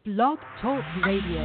Blog Talk Radio.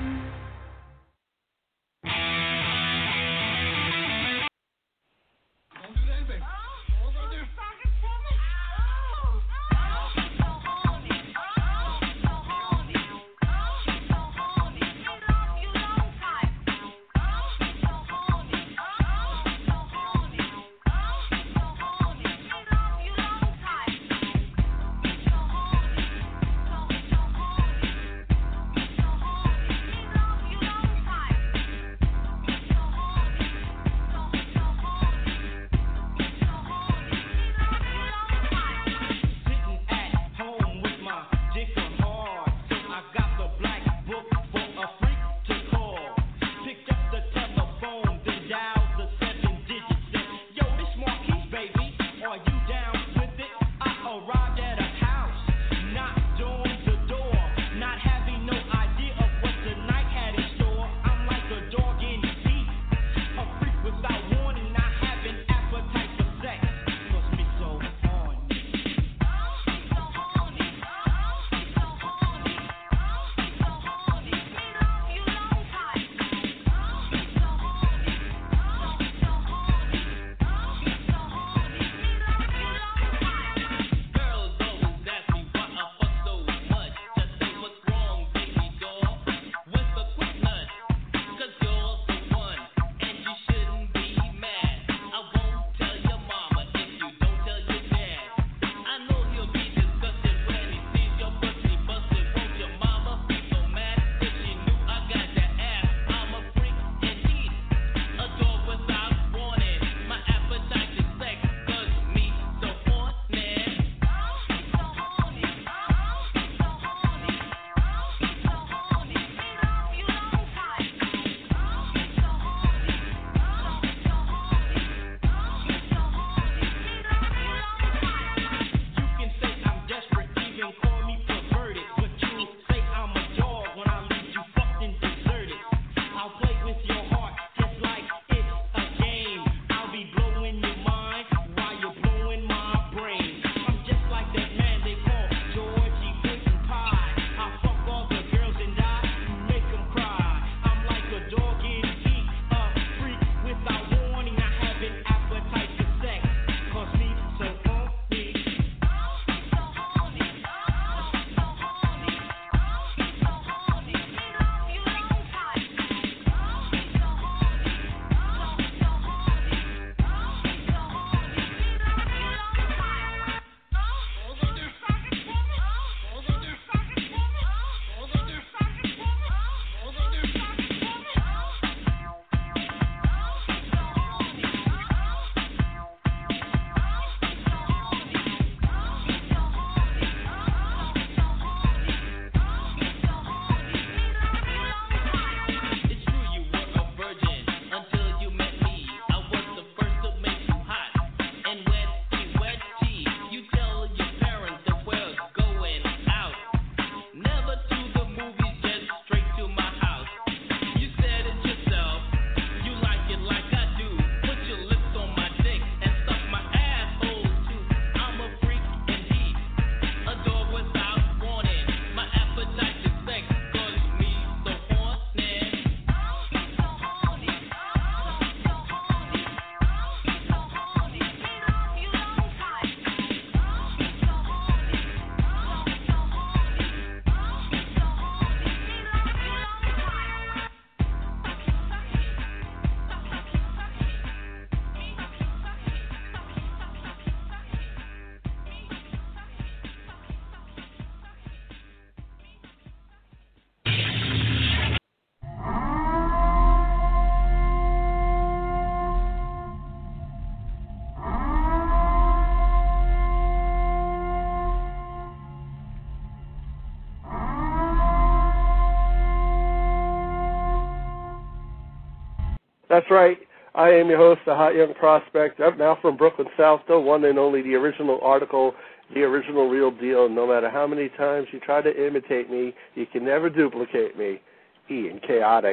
That's right. I am your host, the Hot Young Prospect. I'm now from Brooklyn, South, the one and only, the original article, the original real deal. No matter how many times you try to imitate me, you can never duplicate me. Ian Chaotic.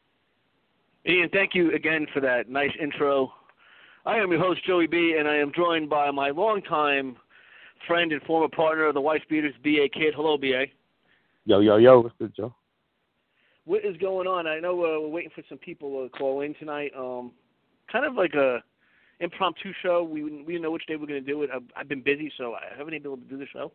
Ian, thank you again for that nice intro. I am your host, Joey B., and I am joined by my longtime friend and former partner of the Wife Beaters, B.A. Kid. Hello, B.A. Yo, what's good, Joe? What is going on? I know we're waiting for some people to call in tonight. Kind of like a impromptu show. We didn't know which day we're going to do it. I've been busy, so I haven't been able to do the show.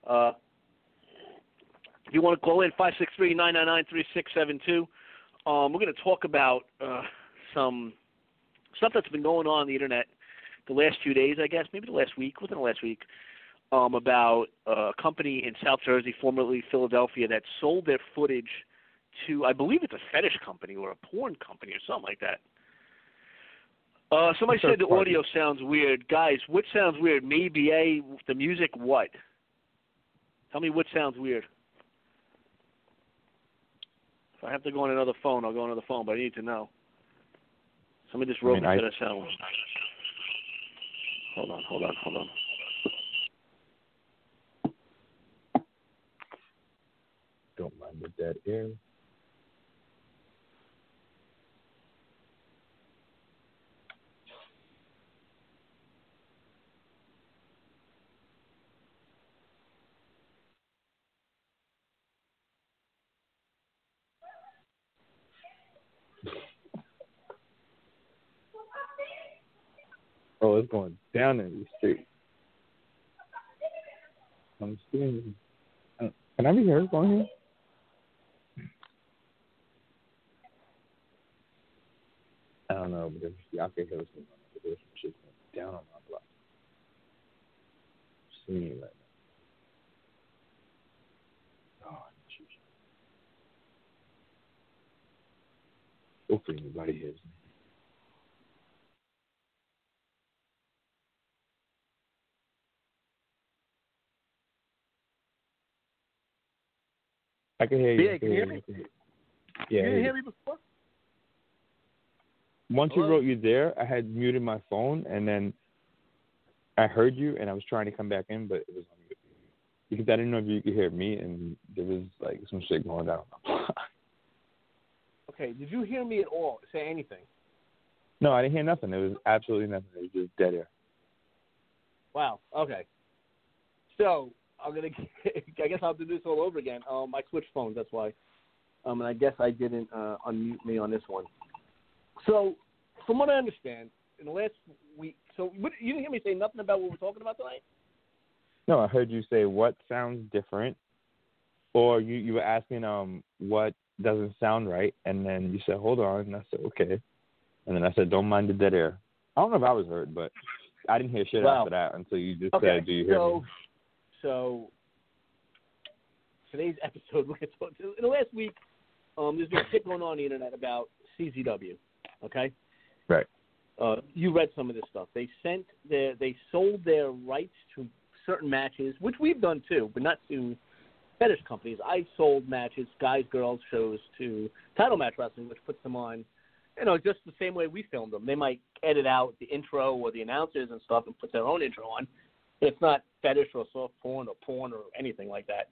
If you want to call in, 563-999-3672. We're going to talk about some stuff that's been going on the internet the last few days, I guess, maybe the last week, within the last week, about a company in South Jersey, formerly Philadelphia, that sold their footage to, I believe it's a fetish company or a porn company or something like that. Somebody said the audio sounds weird. Guys, what sounds weird? Me, BA, the music, what? Tell me what sounds weird. If I have to go on another phone, I'll go on another phone, but I need to know. Somebody just wrote me to the sound. Hold on. Don't mind the dead air. Oh, it's going down in the street. I'm seeing. Can I be heard going here? I don't know, but if y'all can hear some shit going down on my block. I'm seeing it right now. Oh, jeez. Hopefully nobody hears me. I can hear you. Yeah, can you hear me? Yeah. You didn't hear me before? Once you wrote you there, I had muted my phone, and then I heard you, and I was trying to come back in, but it was on mute. Because I didn't know if you could hear me, and there was, like, some shit going down. Okay, did you hear me at all say anything? No, I didn't hear nothing. It was absolutely nothing. It was just dead air. Wow, okay. So, I guess I'll have to do this all over again. I switched phones, that's why. And I guess I didn't unmute me on this one. So, from what I understand, in the last week, you didn't hear me say nothing about what we're talking about tonight? No, I heard you say what sounds different, or you were asking what doesn't sound right, and then you said, hold on, and I said, okay. And then I said, don't mind the dead air. I don't know if I was heard, but I didn't hear shit after that until you just said, do you hear me? So, today's episode, we're going to talk, in the last week, there's been shit going on the internet about CZW, okay? Right. You read some of this stuff. They sold their rights to certain matches, which we've done too, but not to fetish companies. I sold matches, guys, girls shows to Title Match Wrestling, which puts them on, just the same way we filmed them. They might edit out the intro or the announcers and stuff and put their own intro on. It's not fetish or soft porn or anything like that.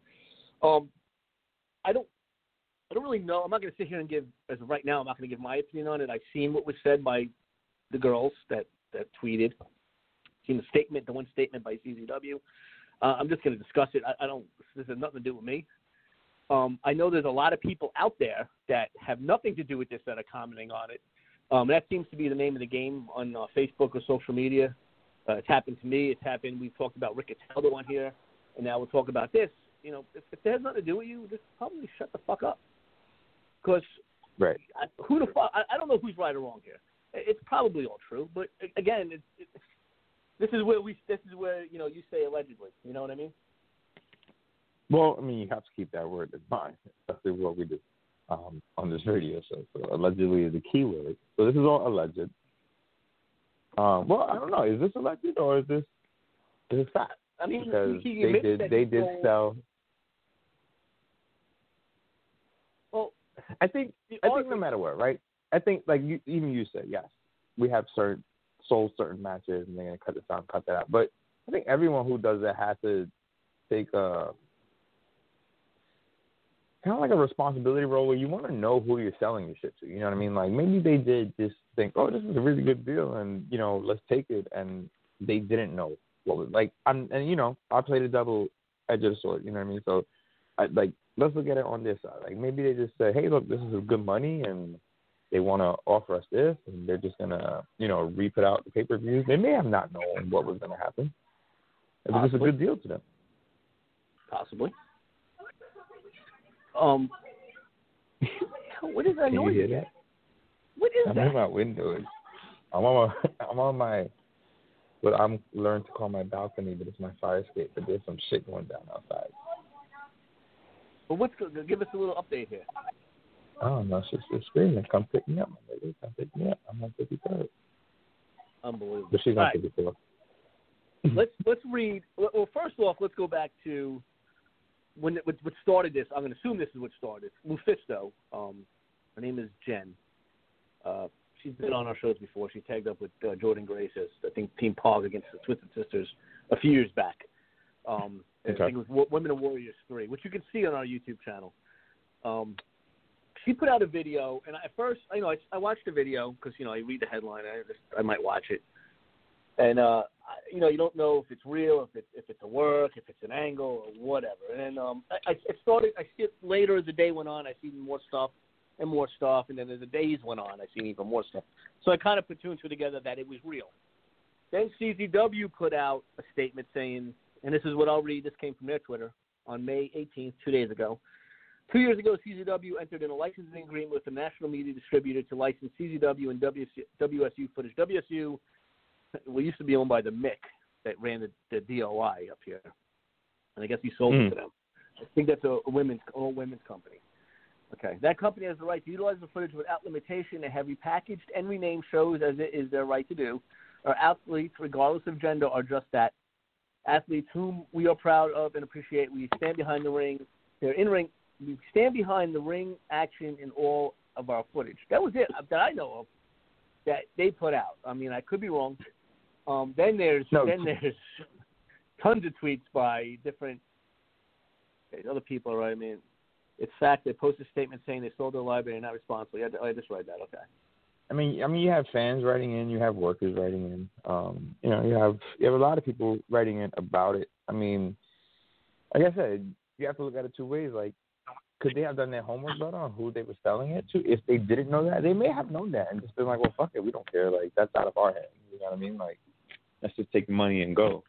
I don't really know. I'm not going to sit here and give, as of right now, I'm not going to give my opinion on it. I've seen what was said by the girls that tweeted. Seen the one statement by CZW. I'm just going to discuss it. This has nothing to do with me. I know there's a lot of people out there that have nothing to do with this that are commenting on it. That seems to be the name of the game on Facebook or social media. It's happened to me. It's happened. We've talked about Rick Cataldo on here, and now we'll talk about this. If it has nothing to do with you, just probably shut the fuck up. Because right. Who the fuck? I don't know who's right or wrong here. It's probably all true, but again, this is where you say allegedly. You know what I mean? Well, I mean, you have to keep that word in mind, especially what we do on this radio show. So allegedly is the key word. So this is all alleged. Well, I don't know. Is this alleged or is this fact? I mean, because they did sell. Well, I think no matter what, right? I think like you said, yes, we have sold certain matches and they're gonna cut this out, cut that out. But I think everyone who does that has to take a kind of like a responsibility role where you want to know who you're selling your shit to. You know what I mean? Like maybe they did just think, oh, this is a really good deal, and let's take it, and they didn't know what was like. I play the double edge of the sword. You know what I mean? So, let's look at it on this side. Like maybe they just say, hey, look, this is good money, and they want to offer us this, and they're just gonna, re-put out the pay-per-views. They may have not known what was gonna happen. It was just a good deal to them. Possibly. What is that Can noise? you hear that? What is I'm that? in my window. I'm on my what I'm learned to call my balcony, but it's my fire escape. But there's some shit going down outside. Well, give us a little update here. I don't know. She's screaming, "Come pick me up, my lady! Come pick me up! I'm on 53rd." Unbelievable. But she's on 54th. Let's read. Well, first off, let's go back to what started this. I'm going to assume this is what started. Lufisto. Her name is Jen. She's been on our shows before. She tagged up with Jordan Grace as, I think, Team Pog against the Twisted Sisters a few years back. I think it was Women of Warriors 3, which you can see on our YouTube channel. She put out a video, and at first, I watched the video because, I read the headline. I might watch it. And, you don't know if it's real, if it's a work, if it's an angle, or whatever. And I see it later as the day went on. I see more stuff, and then as the days went on, I seen even more stuff. So I kind of put two and two together that it was real. Then CZW put out a statement saying, and this is what I'll read, this came from their Twitter on May 18th, 2 days ago. 2 years ago, CZW entered in a licensing agreement with the national media distributor to license CZW and WSU footage. WSU used to be owned by the Mick that ran the DOI up here. And I guess he sold it to them. I think that's an all women's company. Okay. That company has the right to utilize the footage without limitation and have repackaged and renamed shows as it is their right to do. Our athletes, regardless of gender, are just that. Athletes whom we are proud of and appreciate. We stand behind the ring. They're in ring. We stand behind the ring action in all of our footage. That was it that I know of that they put out. I mean, I could be wrong. Then there's tons of tweets by different other people, right? I mean, it's fact. They posted a statement saying they sold their library and not responsible. I just read that. Okay. I mean, you have fans writing in, you have workers writing in. You have a lot of people writing in about it. I mean, like I said, you have to look at it two ways. Like, could they have done their homework better on who they were selling it to? If they didn't know that, they may have known that and just been like, well, fuck it, we don't care. Like, that's out of our hands. You know what I mean? Like, let's just take the money and go.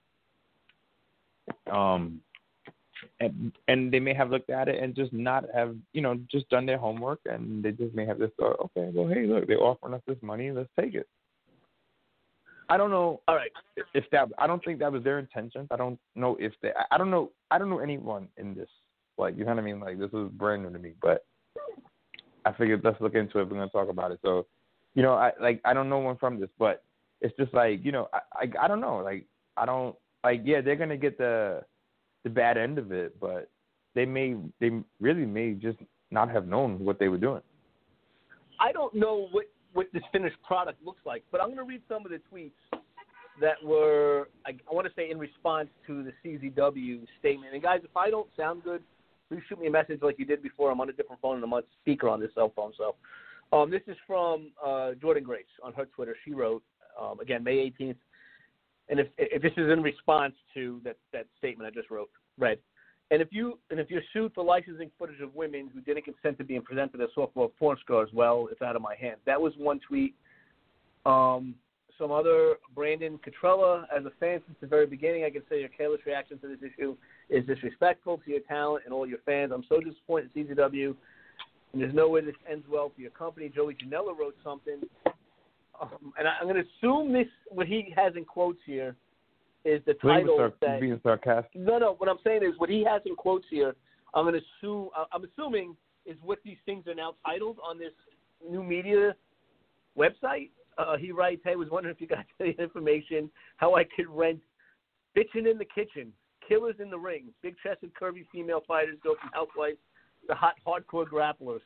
And they may have looked at it and just not have, just done their homework, and they just may have just thought, okay, well, hey, look, they're offering us this money, let's take it. I don't know. All right. I don't think that was their intention. I don't know if I don't know anyone in this. Like, you know what I mean? Like, this is brand new to me, but I figured let's look into it. We're going to talk about it. So, I don't know one from this, but it's just like, I don't know. Like, yeah, they're going to get the bad end of it, but they really may just not have known what they were doing. I don't know what this finished product looks like, but I'm going to read some of the tweets that were, I want to say, in response to the CZW statement. And guys, if I don't sound good, please shoot me a message like you did before. I'm on a different phone and I'm on speaker on this cell phone. So this is from Jordan Grace on her Twitter. She wrote, again, May 18th. And if this is in response to that statement I just read, and if you're sued for licensing footage of women who didn't consent to being presented as softball porn stars, well, it's out of my hands. That was one tweet. Some other, Brandon Cotrella, as a fan since the very beginning, I can say your careless reaction to this issue is disrespectful to your talent and all your fans. I'm so disappointed in CZW, and there's no way this ends well for your company. Joey Janela wrote something. And I'm going to assume what he has in quotes here is the title. Being sarcastic. No. What I'm saying is what he has in quotes here. I'm assuming is what these things are now titled on this new media website. He writes, "Hey, was wondering if you got any information how I could rent Bitchin' in the Kitchen, Killers in the Ring, big-chested, curvy female fighters go from housewives to hot hardcore grapplers."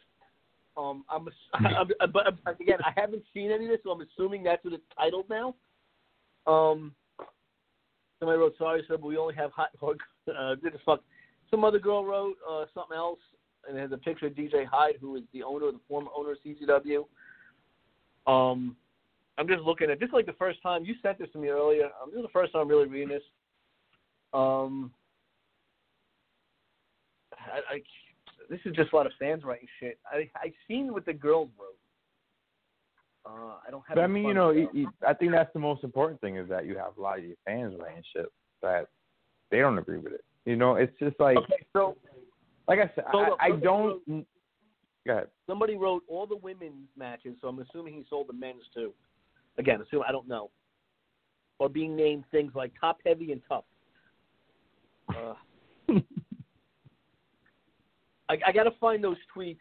But again, I haven't seen any of this, so I'm assuming that's what it's titled now. Somebody wrote, "Sorry, sir, but we only have hot hardcore." Some other girl wrote something else, and there's a picture of DJ Hyde, who is the former owner of CZW. I'm just looking at this like the first time. You sent this to me earlier. This is the first time I'm really reading this. this is just a lot of fans writing shit. I seen what the girls wrote. I don't have. But I mean, you know, I think that's the most important thing is that you have a lot of your fans writing shit that they don't agree with it. You know, it's just like, okay, so like I said, I don't. Go ahead. Somebody wrote all the women's matches, so I'm assuming he sold the men's too. Again, I don't know. Or being named things like top heavy and tough. I got to find those tweets.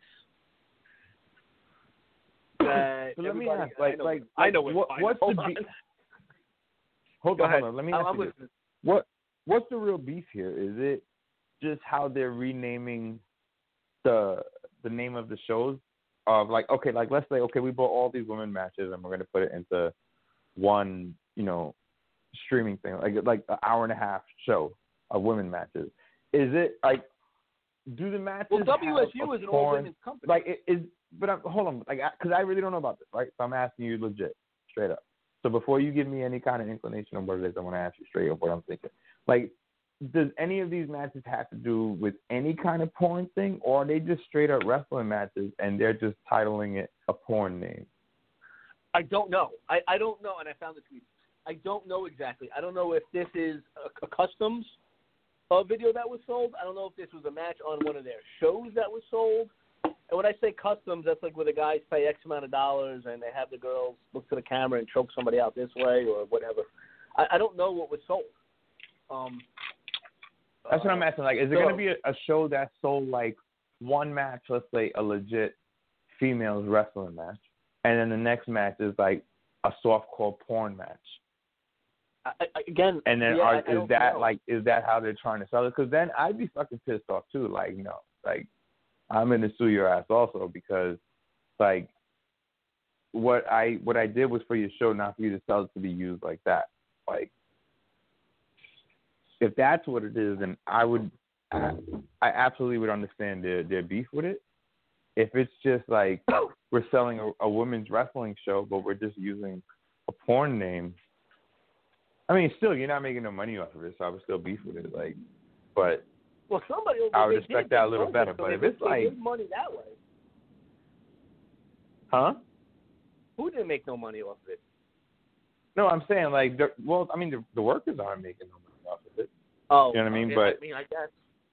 So let me ask, I know what's the beef? Hold on. Let me ask you this. What's the real beef here? Is it just how they're renaming the name of the shows? Of like, okay, like let's say, okay, we bought all these women matches and we're gonna put it into one, you know, streaming thing, like an hour and a half show of women matches. Is it like, do the matches? Well, WSU is an all women's company. Like but hold on, like, because I really don't know about this, right? So I'm asking you legit, straight up. So before you give me any kind of inclination of what it is, I want to ask you straight up what I'm thinking. Like, does any of these matches have to do with any kind of porn thing, or are they just straight up wrestling matches and they're just titling it a porn name? I don't know. I don't know, and I found the tweet. I don't know exactly. I don't know if this is a customs video that was sold. I don't know if this was a match on one of their shows that was sold. And when I say customs, that's like where the guys pay X amount of dollars and they have the girls look to the camera and choke somebody out this way or whatever. I don't know what was sold. That's what I'm asking. Like, is it going to be a show that sold like one match, let's say a legit females wrestling match, and then the next match is like a softcore porn match? Again, and then is that how they're trying to sell it? Because then I'd be fucking pissed off too. Like, no, like I'm gonna sue your ass also because like what I did was for your show, not for you to sell it to be used like that. Like, if that's what it is, then I absolutely would understand their beef with it. If it's just like we're selling a women's wrestling show, but we're just using a porn name. I mean, still, you're not making no money off of it, so I would still beef with it. Like, but I would respect that a little better. But if it's like money that way, huh? Who didn't make no money off of it? No, I'm saying like, the workers aren't making no money off of it. Oh, you know what I mean? Yeah, but I guess.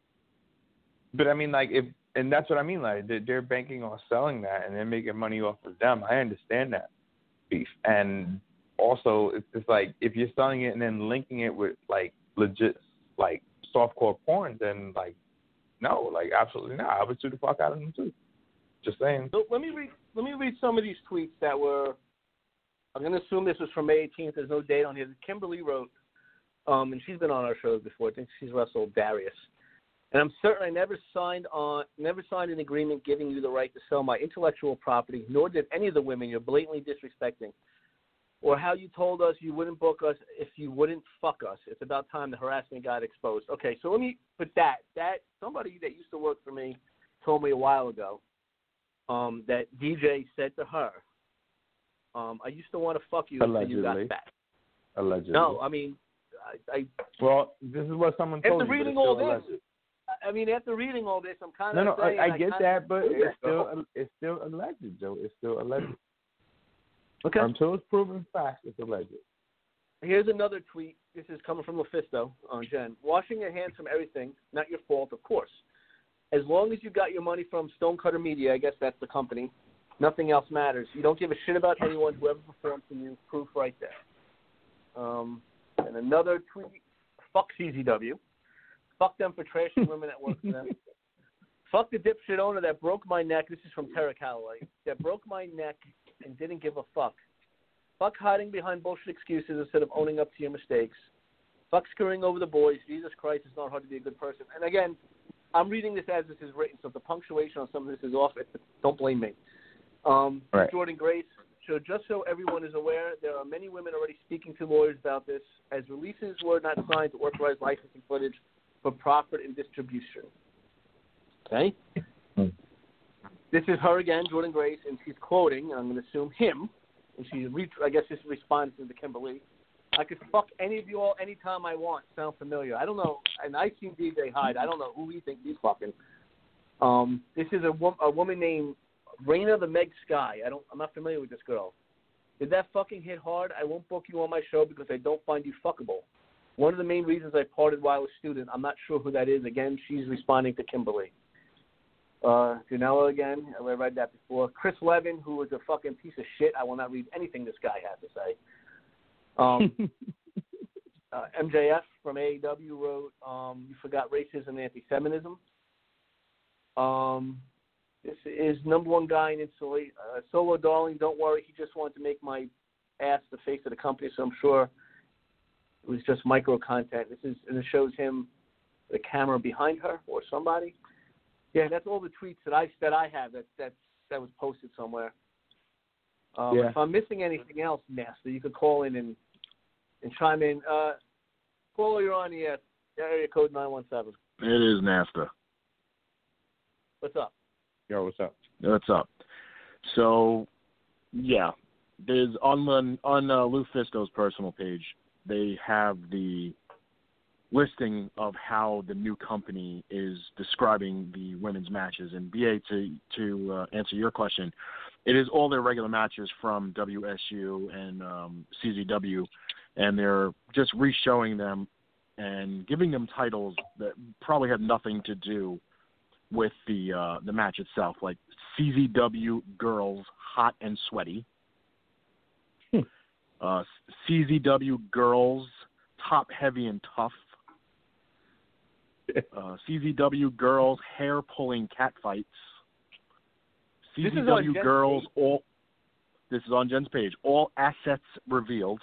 But I mean, like, and that's what I mean. Like, they're banking on selling that, and they're making money off of them. I understand that beef, and also it's just like if you're selling it and then linking it with like legit like softcore porn, then like no, like absolutely not. I would sue the fuck out of them too. Just saying. So let me read some of these tweets that were. I'm going to assume this was from May 18th. There's no date on here. Kimberly wrote, and she's been on our shows before. I think she's wrestled Darius. And I'm certain I never signed an agreement giving you the right to sell my intellectual property, nor did any of the women you're blatantly disrespecting, or how you told us you wouldn't book us if you wouldn't fuck us. It's about time the harassment got exposed. Okay, so let me put that somebody that used to work for me told me a while ago that DJ said to her, I used to want to fuck you until you got fat. Allegedly. No, I mean, well, this is what someone told me. After reading all this, after reading all this, I'm kind of no. I get that, but it's still alleged, Joe. It's still alleged. Okay. Until it's proven fact, it's alleged. Here's another tweet. This is coming from Mephisto on Jen. Washing your hands from everything, not your fault, of course. As long as you got your money from Stonecutter Media, I guess that's the company, nothing else matters. You don't give a shit about anyone, whoever performs for you, proof right there. And another tweet, fuck CZW. Fuck them for trashing women that work for them. Fuck the dipshit owner that broke my neck. This is from Tara Calloway. That broke my neck and didn't give a fuck. Fuck hiding behind bullshit excuses instead of owning up to your mistakes. Fuck screwing over the boys. Jesus Christ, it's not hard to be a good person. And again, I'm reading this as this is written, so if the punctuation on some of this is off, don't blame me. Right. Jordan Grace. So just so everyone is aware, there are many women already speaking to lawyers about this, as releases were not signed to authorize licensing footage for profit and distribution. Okay? This is her again, Jordan Grace, and she's quoting, and I'm going to assume him, and I guess this responds to Kimberly. I could fuck any of you all anytime I want. Sound familiar? I don't know. And I've seen DJ Hyde. I don't know who he thinks he's fucking. This is a woman named Raina the Meg Sky. I'm not familiar with this girl. Did that fucking hit hard? I won't book you on my show because I don't find you fuckable. One of the main reasons I parted while a student. I'm not sure who that is. Again, she's responding to Kimberly. Janela again. I read that before. Chris Levin, who is a fucking piece of shit. I will not read anything this guy has to say. MJF from AEW wrote, you forgot racism and anti-Semitism. This is number one guy in Insulate. Solo Darling, don't worry. He just wanted to make my ass the face of the company, so I'm sure it was just micro content. And it shows him, the camera behind her or somebody. Yeah, that's all the tweets that I have that was posted somewhere. If I'm missing anything else, Master, you could call in and chime in. Caller, you're on the area code 917. It is Nasta. What's up? Yo, what's up? What's up? So, yeah, there's on Lou Fisto's personal page, they have the listing of how the new company is describing the women's matches. And BA, to answer your question, it is all their regular matches from WSU and CZW, and they're just re-showing them and giving them titles that probably have nothing to do with the match itself, like CZW Girls Hot and Sweaty, CZW Girls Top Heavy and Tough, CZW Girls Hair Pulling Cat Fights, CZW Girls all. This is on Jen's page. All assets revealed.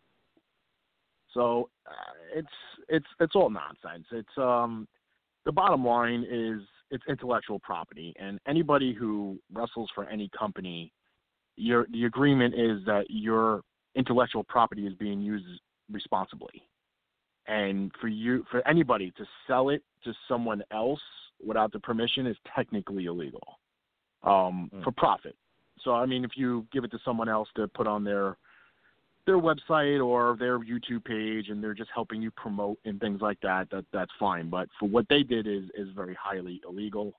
So it's all nonsense. It's the bottom line is it's intellectual property, and anybody who wrestles for any company, the agreement is that your intellectual property is being used responsibly. And for anybody to sell it to someone else without the permission is technically illegal, for profit. So, I mean, if you give it to someone else to put on their website or their YouTube page and they're just helping you promote and things like that, that's fine. But for what they did is very highly illegal.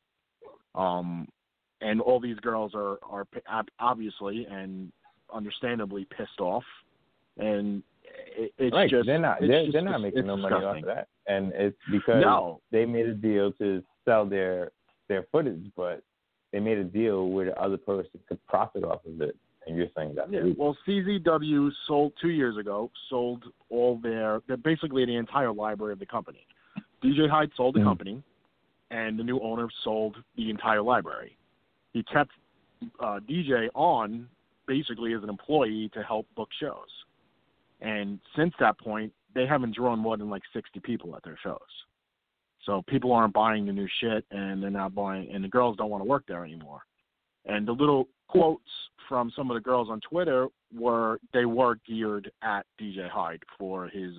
And all these girls are obviously and understandably pissed off. And it's right. just they're not making no money off of that, and it's because they made a deal to sell their footage, but they made a deal where the other person could profit off of it. And you're saying that? Yeah. Well, CZW sold 2 years ago. Sold all basically the entire library of the company. DJ Hyde sold the company, and the new owner sold the entire library. He kept DJ on basically as an employee to help book shows. And since that point, they haven't drawn more than like 60 people at their shows. So people aren't buying the new shit, and they're not buying, and the girls don't want to work there anymore. And the little quotes from some of the girls on Twitter were geared at DJ Hyde for his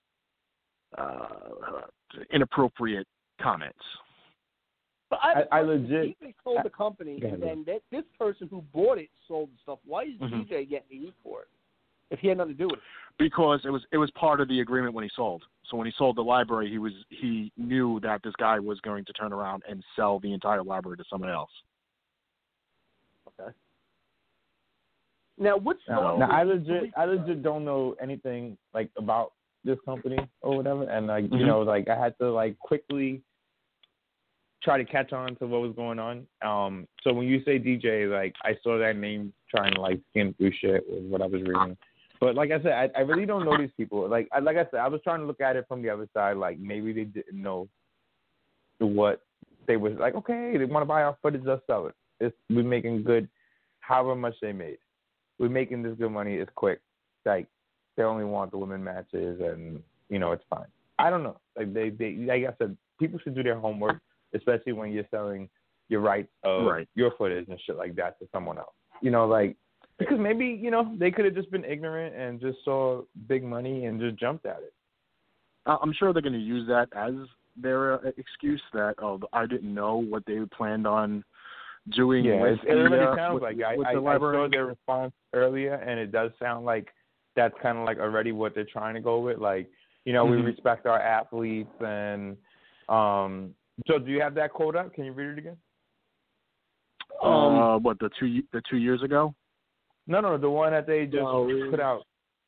inappropriate comments. But I legit sold the company, and then this person who bought it sold the stuff. Why is DJ getting the heat for it if he had nothing to do with it? Because it was part of the agreement when he sold. So when he sold the library, he knew that this guy was going to turn around and sell the entire library to someone else. Okay. Now I legit don't know anything like about this company or whatever, and like you know, like I had to like quickly try to catch on to what was going on. So when you say DJ, like I saw that name trying to like skim through shit was what I was reading. But like I said, I really don't know these people. Like I said, I was trying to look at it from the other side. Like maybe they didn't know what they was like. Okay, they want to buy our footage, let's sell it. We're making good, however much they made. We're making this good money. It's quick. Like they only want the women matches, and you know it's fine. I don't know. Like they like I said, people should do their homework, especially when you're selling your rights of your footage and shit like that to someone else. You know, like. Because maybe, you know, they could have just been ignorant and just saw big money and just jumped at it. I'm sure they're going to use that as their excuse that, I didn't know what they planned on doing with it really sounds with, like with I the library. saw their response earlier, and it does sound like that's kind of like already what they're trying to go with. Like, you know, we respect our athletes. And so do you have that quote up? Can you read it again? the 2 years ago? No, the one that they just put out.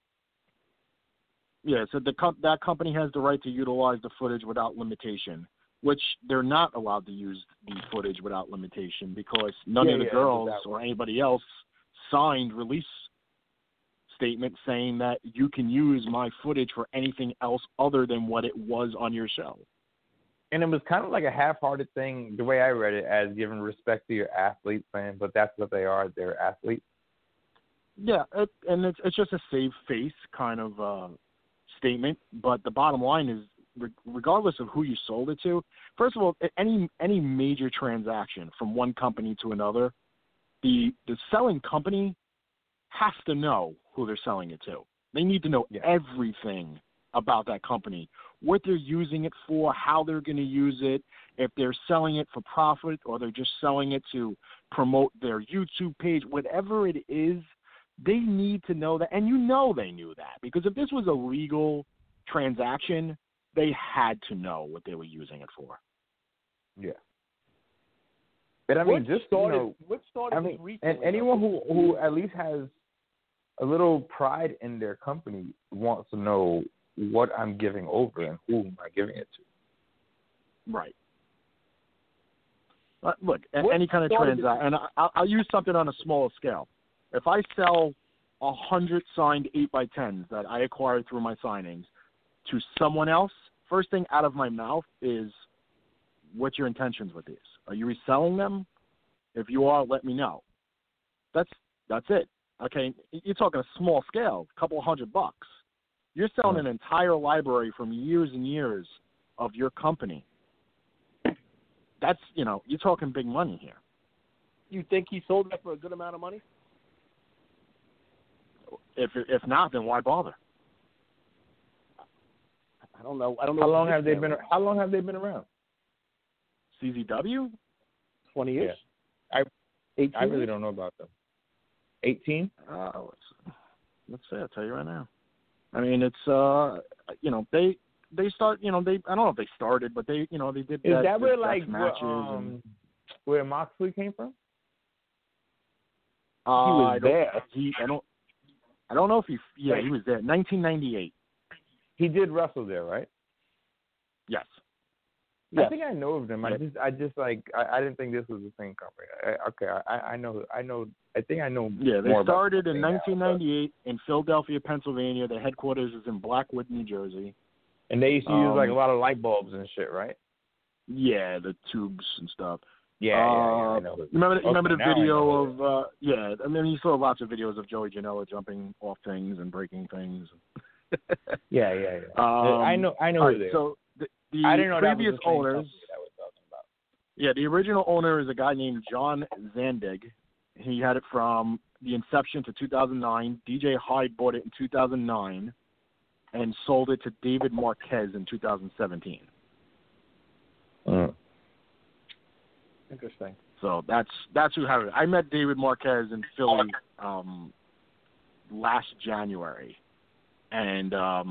Yeah, so that company has the right to utilize the footage without limitation, which they're not allowed to use the footage without limitation because none of the girls or anybody else signed release statement saying that you can use my footage for anything else other than what it was on your show. And it was kind of like a half-hearted thing, the way I read it, as giving respect to your athletes, man. But that's what they are. They're athletes. Yeah, and it's just a save face kind of statement. But the bottom line is, regardless of who you sold it to, first of all, any major transaction from one company to another, the selling company has to know who they're selling it to. They need to know everything about that company, what they're using it for, how they're going to use it, if they're selling it for profit or they're just selling it to promote their YouTube page, whatever it is, they need to know that. And they knew that because if this was a legal transaction, they had to know what they were using it for. Yeah. But I mean, and anyone who at least has a little pride in their company wants to know what I'm giving over and who am I giving it to. Right. Look, any kind of transaction, and I'll use something on a smaller scale. If I sell 100 signed 8x10s that I acquired through my signings to someone else, first thing out of my mouth is, what's your intentions with these? Are you reselling them? If you are, let me know. That's it. Okay, you're talking a small scale, a couple $100. You're selling an entire library from years and years of your company. That's, you're talking big money here. You think he sold that for a good amount of money? If not, then why bother? I don't know. How long have they been? How long have they been around? CZW? 20 years. Yeah. I really don't know about them. 18? Let's see. I'll tell you right now. I mean, it's they start. I don't know if they started, but they they did. Is that where matches where Moxley came from? He was there. I don't know if he was there. 1998. He did wrestle there, right? Yes. I think I know of them. I just I didn't think this was the same company. I know. I think I know. Yeah, they more started in 1998 in Philadelphia, Pennsylvania. Their headquarters is in Blackwood, New Jersey. And they used to use a lot of light bulbs and shit, right? Yeah, the tubes and stuff. Yeah, I know. Remember the video of I mean, you saw lots of videos of Joey Janela jumping off things and breaking things. Yeah. I know who they are. So the I didn't know previous that was the same owners. company that we're talking about. Yeah, the original owner is a guy named John Zandig. He had it from the inception to 2009. DJ Hyde bought it in 2009 and sold it to David Marquez in 2017. Interesting. So that's who had it. I met David Marquez in Philly last January, and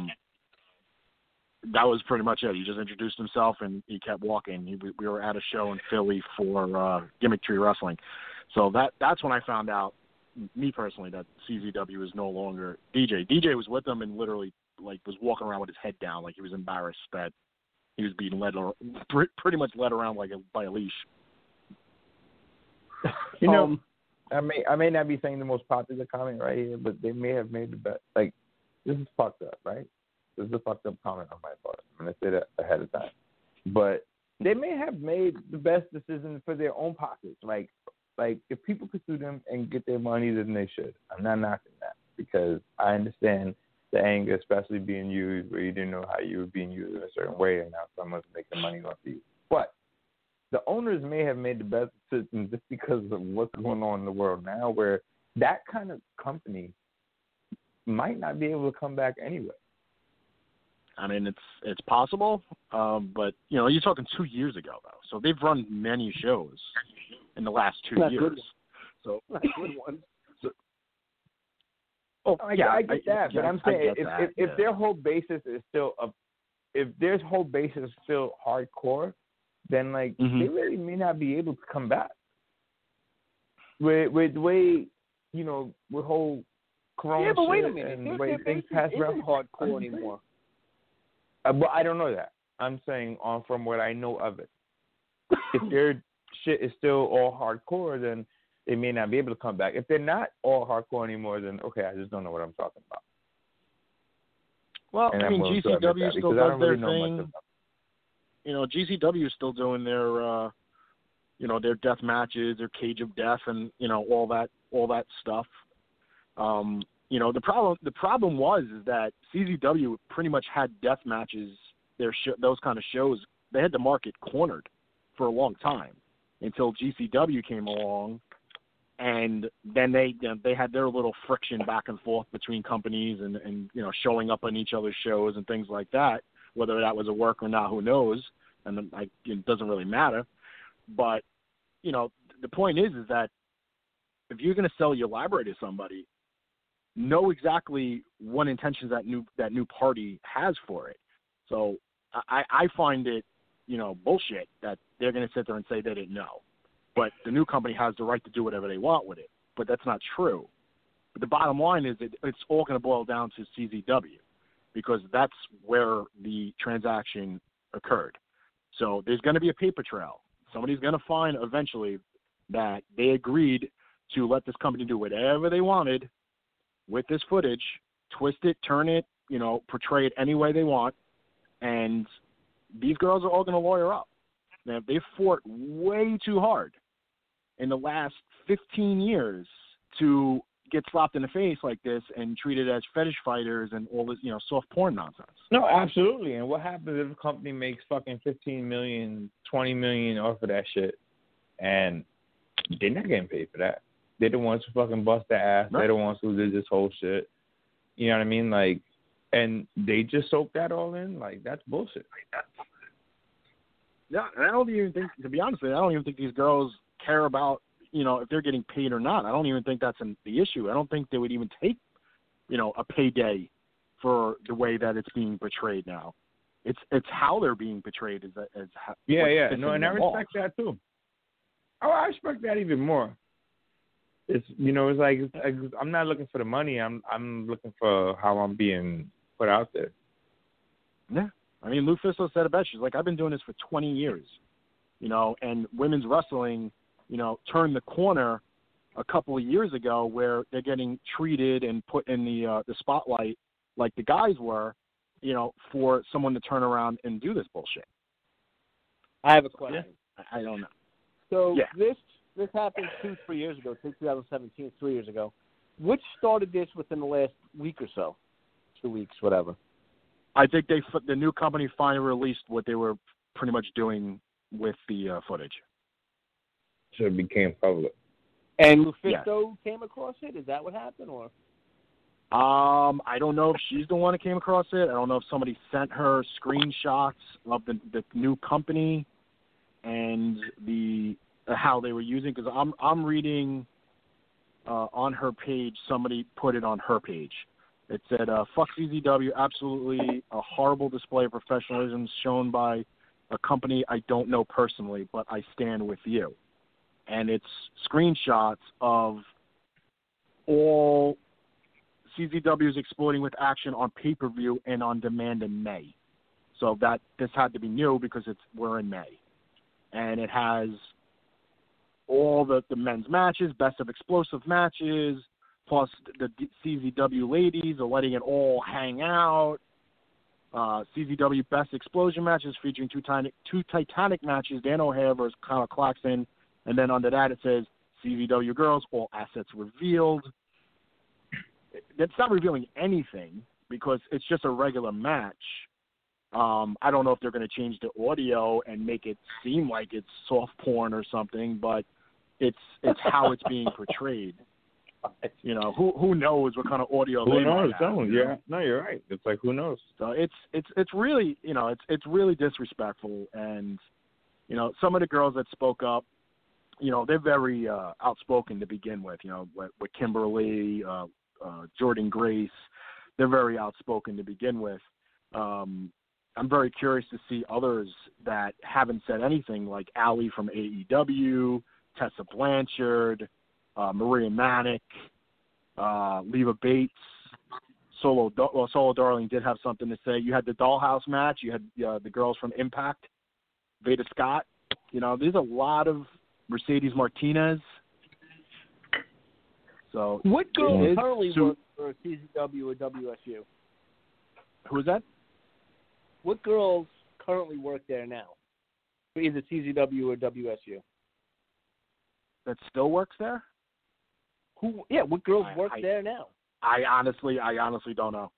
that was pretty much it. He just introduced himself and he kept walking. We were at a show in Philly for Gimmick Tree Wrestling. So that's when I found out, me personally, that CZW is no longer DJ. DJ was with them and literally was walking around with his head down like he was embarrassed that he was being pretty much led around by a leash. I may not be saying the most popular comment right here, but they may have made the best. This is fucked up, right? This is a fucked up comment on my part. I'm going to say that ahead of time. But they may have made the best decision for their own pockets. Like if people could sue them and get their money, then they should. I'm not knocking that because I understand the anger, especially being used where you didn't know how you were being used in a certain way, and now someone's making money off you. But the owners may have made the best decision just because of what's going on in the world now, where that kind of company might not be able to come back anyway. I mean, it's possible, but you're talking 2 years ago though, so they've run many shows in the last 2 years. So not good ones. I get that, but I'm saying if their whole basis is still hardcore, then they really may not be able to come back. with the way, with whole Corona. Yeah, but wait a shit minute. and the Their way things basis pass isn't around. hardcore anymore. But I don't know that. I'm saying from what I know of it. If their shit is still all hardcore, then they may not be able to come back. If they're not all hardcore anymore, then okay, I just don't know what I'm talking about. Well, And I mean, GCW still does their thing. GCW is still doing their, their death matches, their Cage of Death, and all that stuff. The problem is that CZW pretty much had death matches. Those kind of shows, they had the market cornered for a long time until GCW came along, and then they had their little friction back and forth between companies and showing up on each other's shows and things like that. Whether that was a work or not, who knows? And it doesn't really matter. But the point is that if you're going to sell your library to somebody, know exactly what intentions that new party has for it. So I find it, bullshit that they're going to sit there and say they didn't know. But the new company has the right to do whatever they want with it. But that's not true. But the bottom line is that it's all going to boil down to CZW because that's where the transaction occurred. So there's going to be a paper trail. Somebody's going to find eventually that they agreed to let this company do whatever they wanted with this footage, twist it, turn it, portray it any way they want, and these girls are all going to lawyer up. Now, they fought way too hard in the last 15 years to get slapped in the face like this and treated as fetish fighters and all this, soft porn nonsense. No, absolutely. And what happens if a company makes fucking $15 million, $20 million off of that shit, and they're not getting paid for that? They're the ones who fucking bust their ass. Right. They're the ones who did this whole shit. You know what I mean? Like, and they just soak that all in? Like, that's bullshit. Yeah, and I don't even think, to be honest with you, I don't even think these girls care about, if they're getting paid or not. I don't even think that's the issue. I don't think they would even take, a payday for the way that it's being portrayed now. It's how they're being portrayed as how. Yeah. No, and I respect that too. Oh, I respect that even more. It's it's like I'm not looking for the money. I'm looking for how I'm being put out there. Yeah, I mean, Lou Fisto said it best. She's like, I've been doing this for 20 years, and women's wrestling, turned the corner a couple of years ago where they're getting treated and put in the spotlight like the guys were, for someone to turn around and do this bullshit. I have a question. Yeah. I don't know. So this happened 2-3 years ago, 2017, 3 years ago. Which started this within the last week or so? 2 weeks, whatever. I think the new company finally released what they were pretty much doing with the footage. So it became public. And Lufisto came across it? Is that what happened, or? I don't know if she's the one that came across it. I don't know if somebody sent her screenshots of the new company and how they were using, because I'm reading on her page, somebody put it on her page. It said, fuck CZW, absolutely a horrible display of professionalism shown by a company I don't know personally, but I stand with you. And it's screenshots of all CZW's exploiting with action on pay-per-view and on demand in May. So that this had to be new because we're in May. And it has all the men's matches, best of explosive matches, plus the CZW ladies are letting it all hang out. CZW best explosion matches featuring two Titanic matches, Dan O'Hare versus Kyle Claxton. And then under that it says CZW girls, all assets revealed. That's not revealing anything because it's just a regular match. I don't know if they're going to change the audio and make it seem like it's soft porn or something, but it's how it's being portrayed. Who knows what kind of audio they might have. Yeah, no, you're right. It's like, who knows? So it's really it's really disrespectful, and some of the girls that spoke up, they're very outspoken to begin with. With Kimberly, Jordan Grace, they're very outspoken to begin with. I'm very curious to see others that haven't said anything, like Allie from AEW, Tessa Blanchard, Maria Manic, Leva Bates, Solo Darling did have something to say. You had the Dollhouse match. You had the girls from Impact, Veda Scott. You know, there's a lot of Mercedes Martinez. So what girls currently work for CZW or WSU? Who is that? What girls currently work there now? For either CZW or WSU? That still works there? Who? Yeah, what girls work there now? I honestly don't know.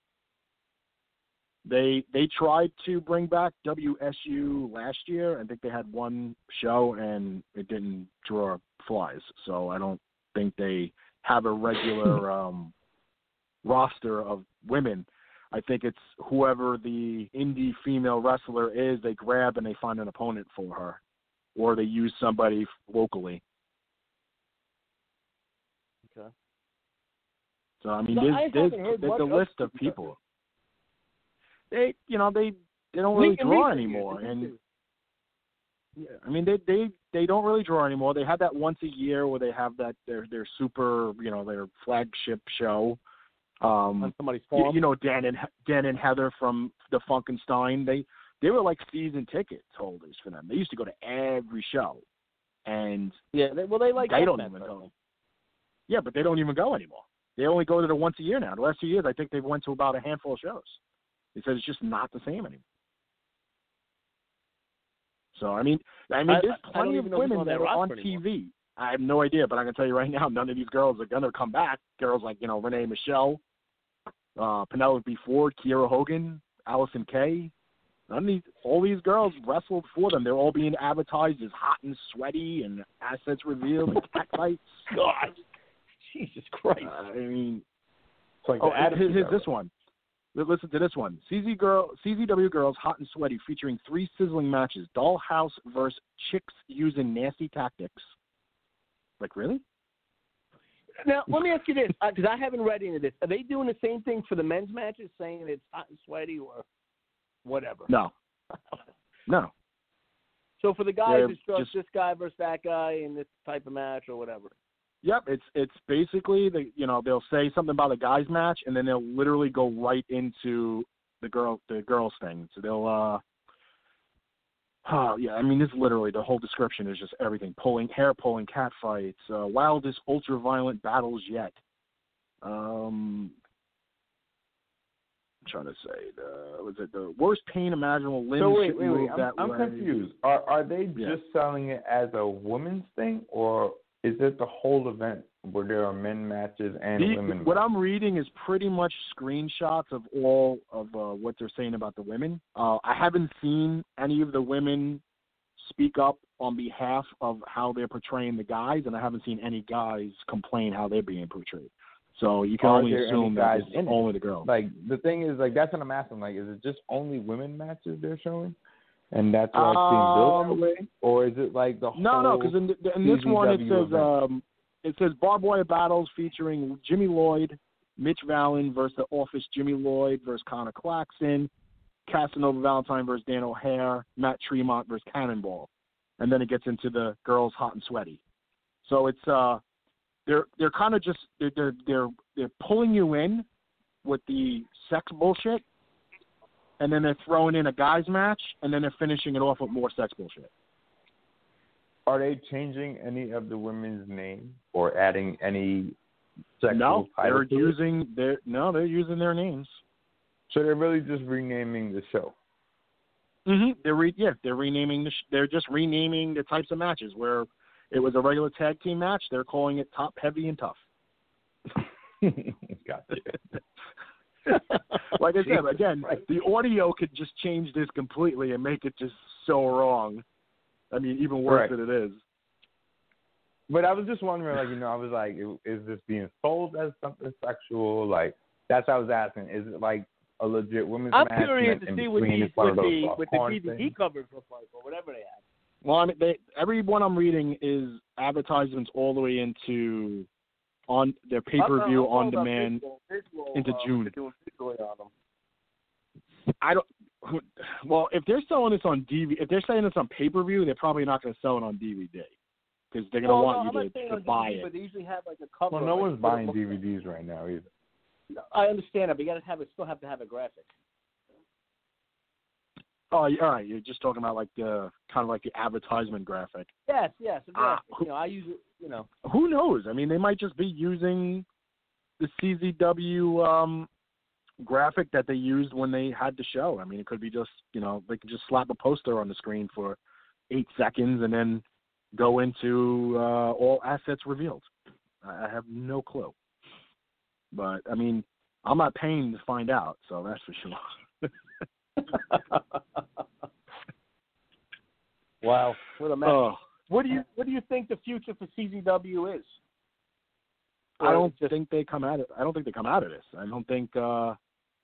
They tried to bring back WSU last year. I think they had one show and it didn't draw flies. So I don't think they have a regular roster of women. I think it's whoever the indie female wrestler is, they grab and they find an opponent for her, or they use somebody locally. Okay. So I mean, there's a list of people. They don't really draw anymore, and yeah, I mean they don't really draw anymore. They have that once a year where they have that their super, their flagship show. On somebody's farm. Dan and Heather from the Funkenstein, they were like season ticket holders for them. They used to go to every show, and they don't even go. Yeah, but they don't even go anymore. They only go to the once a year now. The last 2 years, I think they've went to about a handful of shows. They said it's just not the same anymore. So I mean, there's plenty of women that are on TV. I have no idea, but I can tell you right now, none of these girls are gonna come back. Girls like Renee Michelle, Penelope Ford, Kiera Hogan, Allison Kay. All these girls wrestled for them. They're all being advertised as hot and sweaty and assets revealed and cat fights. God, Jesus Christ! I mean, it's like here's this one. Listen to this one. CZW Girls Hot and Sweaty featuring 3 sizzling matches. Dollhouse versus Chicks Using Nasty Tactics. Like, really? Now, let me ask you this, because I haven't read any of this. Are they doing the same thing for the men's matches, saying it's hot and sweaty or whatever? No. So for the guys, it's just this guy versus that guy in this type of match or whatever? Yep, it's basically they'll say something about a guys match and then they'll literally go right into the girls thing. So they'll this literally the whole description is just everything: hair pulling, cat fights, wildest ultra-violent battles yet. I'm trying to say the worst pain imaginable. Wait. I'm confused. Are they just selling it as a women's thing, or is it the whole event where there are men matches and women? What I'm reading is pretty much screenshots of all of what they're saying about the women. I haven't seen any of the women speak up on behalf of how they're portraying the guys, and I haven't seen any guys complain how they're being portrayed. So you can only assume that it's only the girls. Like, the thing is, like, that's what I'm asking. Like, is it just only women matches they're showing? And that's why it's being built that way? Or is it like the whole... No, because in this one it says barbed wire battles featuring Jimmy Lloyd, Mitch Vallon versus the Office Jimmy Lloyd versus Connor Claxton, Casanova Valentine versus Dan O'Hare, Matt Tremont versus Cannonball. And then it gets into the girls hot and sweaty. So it's they're kind of just they're pulling you in with the sex bullshit, and then they're throwing in a guys match, and then they're finishing it off with more sex bullshit. Are they changing any of the women's names or adding any sexual No, titles? they're using their names. So they're really just renaming the show. Mm-hmm. They're renaming they're just renaming the types of matches. Where it was a regular tag team match, they're calling it top, heavy, and tough. Gotcha. Like I said, again, the audio could just change this completely and make it just so wrong. I mean, even worse than it is. But I was just wondering, I was like, is this being sold as something sexual? Like, that's what I was asking. Is it like a legit women's match? I'm curious to see what the DVD covers look like or whatever they have. Well, I mean, every one I'm reading is advertisements all the way into on their pay-per-view on demand into June. I don't. Well, if they're selling this on DVD, if they're saying it's on pay-per-view, they're probably not going to sell it on DVD. because they're going to want I'm not you saying to on buy DVD, it. but they usually have like a cover. Well, no like, one's buying what it looks DVDs right now either. like. I understand that, but you got to have it. Still have to have a graphic. Oh, all right. You're just talking about like the kind of like the advertisement graphic. Yes, a graphic. I use it. Who knows? I mean, they might just be using the CZW graphic that they used when they had the show. I mean, it could be just, they could just slap a poster on the screen for 8 seconds and then go into all assets revealed. I have no clue. But, I mean, I'm not paying to find out, so that's for sure. Wow. What a mess. What do you think the future for CZW is? I don't think they come out of this. I don't think, I don't think, I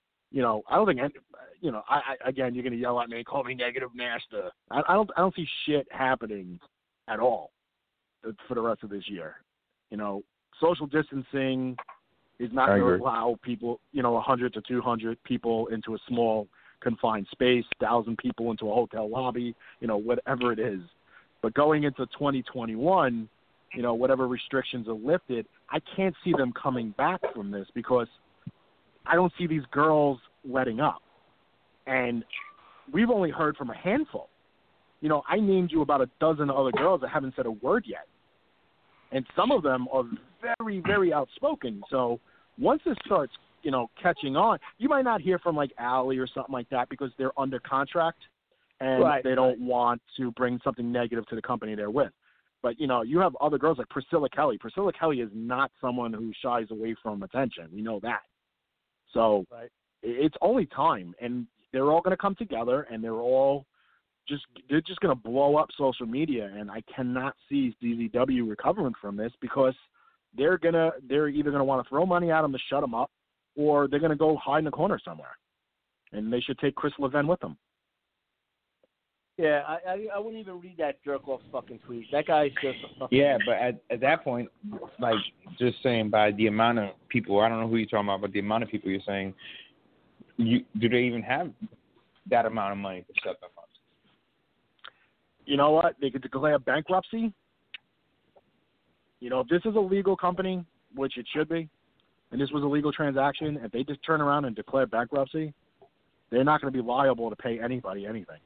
again, you're going to yell at me and call me negative master. I don't see shit happening at all for the rest of this year. Social distancing is not going to allow people, 100 to 200 people into a small confined space, 1,000 people into a hotel lobby, whatever it is. But going into 2021, whatever restrictions are lifted, I can't see them coming back from this because I don't see these girls letting up. And we've only heard from a handful. I named you about a dozen other girls that haven't said a word yet. And some of them are very, very outspoken. So once this starts, catching on, you might not hear from like Allie or something like that because they're under contract and they don't want to bring something negative to the company they're with. But, you have other girls like Priscilla Kelly. Priscilla Kelly is not someone who shies away from attention. We know that. So it's only time, and they're all going to come together, and they're just going to blow up social media. And I cannot see CZW recovering from this because they're either going to want to throw money at them to shut them up, or they're going to go hide in a corner somewhere. And they should take Chris Levin with them. Yeah, I wouldn't even read that jerk-off fucking tweet. That guy's just a fucking... Yeah, but at that point, like, just saying by the amount of people, I don't know who you're talking about, but the amount of people you're saying, do they even have that amount of money to shut them up? You know what? They could declare bankruptcy. If this is a legal company, which it should be, and this was a legal transaction, if they just turn around and declare bankruptcy, they're not going to be liable to pay anybody anything.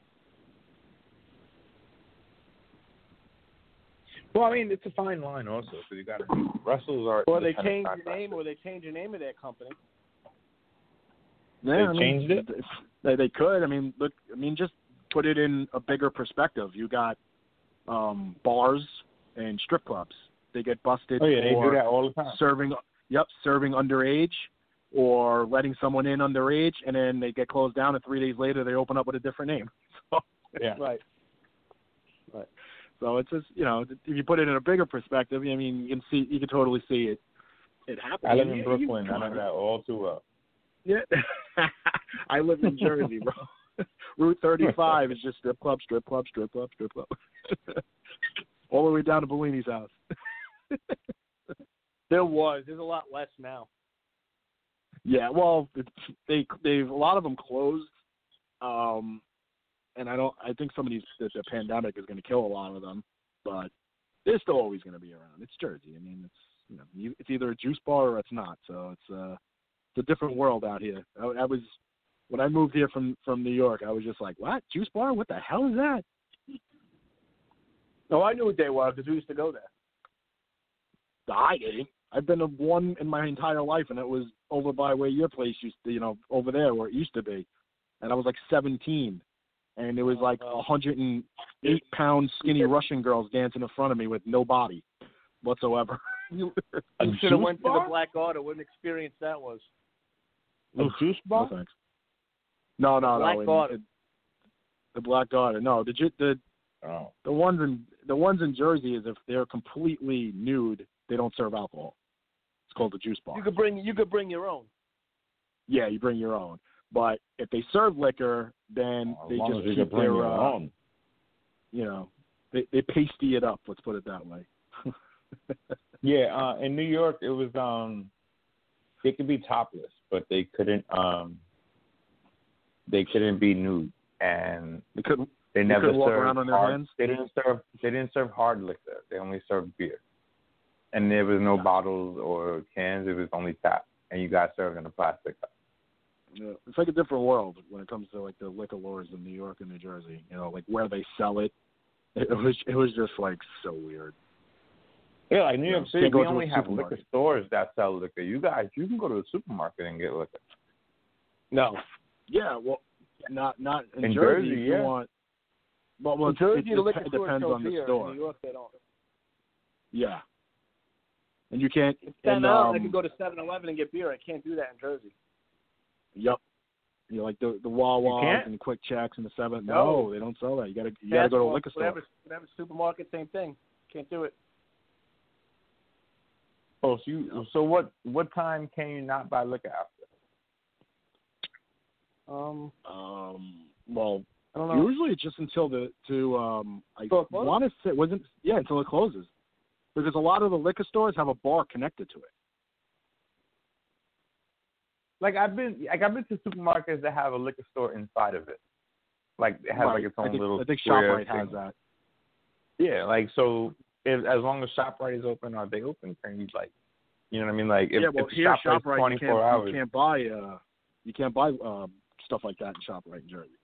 Well, I mean, it's a fine line also. So you got to Russell's are. Or they change the name, or they change the name of their company. Yeah, they changed it. They could. I mean, look. I mean, just put it in a bigger perspective. You got bars and strip clubs. They get busted. Oh yeah, they do that all the time. Serving underage or letting someone in underage, and then they get closed down, and 3 days later they open up with a different name. So, yeah. Right. So it's just, if you put it in a bigger perspective, I mean, you can totally see it happen. I live in Brooklyn. I know that all too well. Yeah. I live in Jersey, bro. Route 35 is just strip club, strip club, strip club, strip club. All the way down to Bellini's house. There's a lot less now. Yeah, well, they've a lot of them closed. And I think some of these, the pandemic is going to kill a lot of them, but they're still always going to be around. It's Jersey. I mean, it's it's either a juice bar or it's not. So it's a different world out here. I was when I moved here from New York, I was just like, what, juice bar? What the hell is that? No, I knew what they were because we used to go there. I didn't. I've been to one in my entire life, and it was over by where your place used to, over there where it used to be, and I was like 17. And there was like 108-pound skinny Russian girls dancing in front of me with no body whatsoever. You should have went to the Black Garter. What an experience that was. A juice bar? No, thanks. No. Black Garter. The Black Garter. No, the ones in Jersey is if they're completely nude, they don't serve alcohol. It's called the juice bar. You could bring your own. Yeah, you bring your own. But if they serve liquor, then they just keep their own. They pasty it up. Let's put it that way. Yeah, in New York, it was they could be topless, but they couldn't be nude, and they couldn't. They never couldn't walk served around on their hard. hands? They didn't serve hard liquor. They only served beer. And there was no bottles or cans. It was only tap. And you got served in a plastic cup. Yeah. It's like a different world when it comes to like the liquor laws in New York and New Jersey. You know, like where they sell it. It was just like so weird. Yeah, like New York City, we only have supermarket. liquor stores that sell liquor. You guys, you can go to the supermarket and get liquor. No. Yeah, well, not in Jersey, if you yeah. want. Well, In Jersey, the liquor it stores depends sell on the beer. store. In New York, they don't. Yeah. And you can't. Staten Island, I can go to 7-Eleven and get beer. I can't do that in Jersey. Yep. You know, like the Wawas can't? and the Quick Checks and the 7. No. No, they don't sell that. You gotta go to a liquor store. Whatever supermarket, same thing. Can't do it. Oh, so what time can you not buy liquor after? Well, I don't know. usually it's just until I Until it closes? want to say until it closes, because a lot of the liquor stores have a bar connected to it. Like I've been to supermarkets that have a liquor store inside of it. Like it has Right. like its own little I think square ShopRite has thing. that. Yeah, like so as long as ShopRite is open, are they open? Can you like, you know what I mean? Like if, yeah, well, if here ShopRite's ShopRite 24 hours, you can't buy stuff like that in ShopRite in Jersey.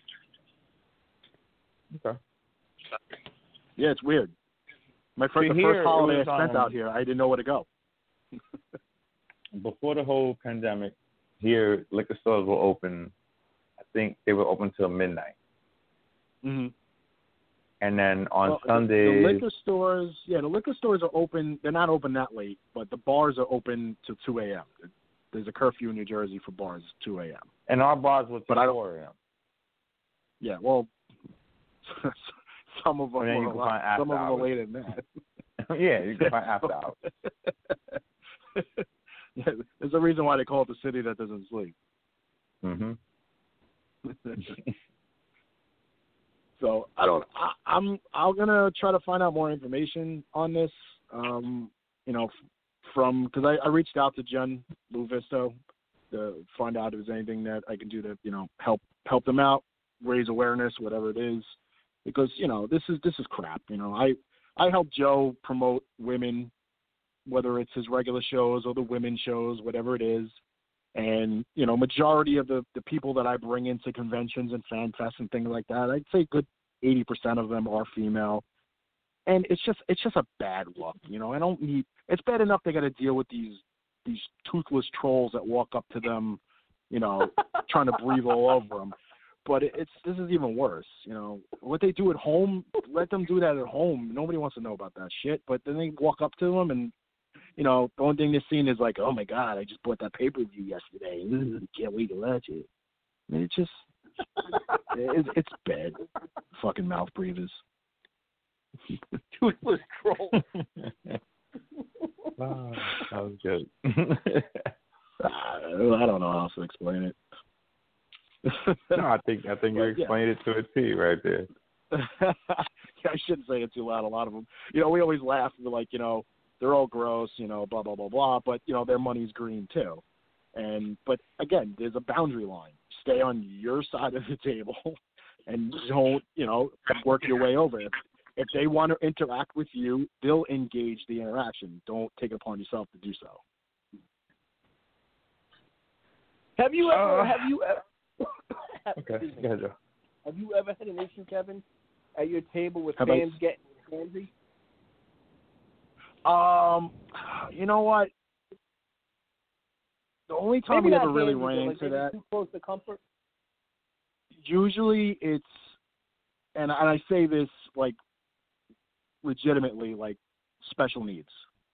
okay. Yeah, it's weird. The here, first holiday it was, I spent out here, I didn't know where to go. Before the whole pandemic, here liquor stores were open. I think they were open till midnight. Mm-hmm. And then on The Sundays, liquor stores are open. They're not open that late, but the bars are open till 2 a.m. There's a curfew in New Jersey for bars, 2 a.m. and our bars were till But I don't- 4 a.m. Yeah, well, some of them And then you can find after some of them are hours. later than that. Yeah, you can find after hours. Yeah, there's a reason why they call it the city that doesn't sleep. Mhm. So I'm gonna try to find out more information on this. Because I reached out to Jen Luvisto to find out if there's anything that I can do to help them out, raise awareness, whatever it is. Because this is crap. I help Joe promote women, whether it's his regular shows or the women's shows, whatever it is. And, majority of the people that I bring into conventions and fan fests and things like that, I'd say good 80% of them are female. And it's just a bad look. I don't need, it's bad enough they got to deal with these toothless trolls that walk up to them, trying to breathe all over them. But this is even worse. What they do at home, let them do that at home. Nobody wants to know about that shit. But then they walk up to them and, the only thing they're seeing is like, oh my God, I just bought that pay-per-view yesterday. Can't wait to watch it. And it's just, it's bad. Fucking mouth breathers. Toothless troll. Oh, that was good. I don't know how else to explain it. No, I think you explained it to a T right there. Yeah, I shouldn't say it too loud. A lot of them, we always laugh. We're like, they're all gross, blah blah blah blah. But their money's green too. But again, there's a boundary line. Stay on your side of the table, and don't work your way over. If they want to interact with you, they'll engage the interaction. Don't take it upon yourself to do so. Have you ever? Okay, go ahead, Joe. Have you ever had an issue, Kevin, at your table with Have fans getting handsy? You know what? The only time we ever really ran into that, too close to comfort. usually it's, and I say this like legitimately, like special needs.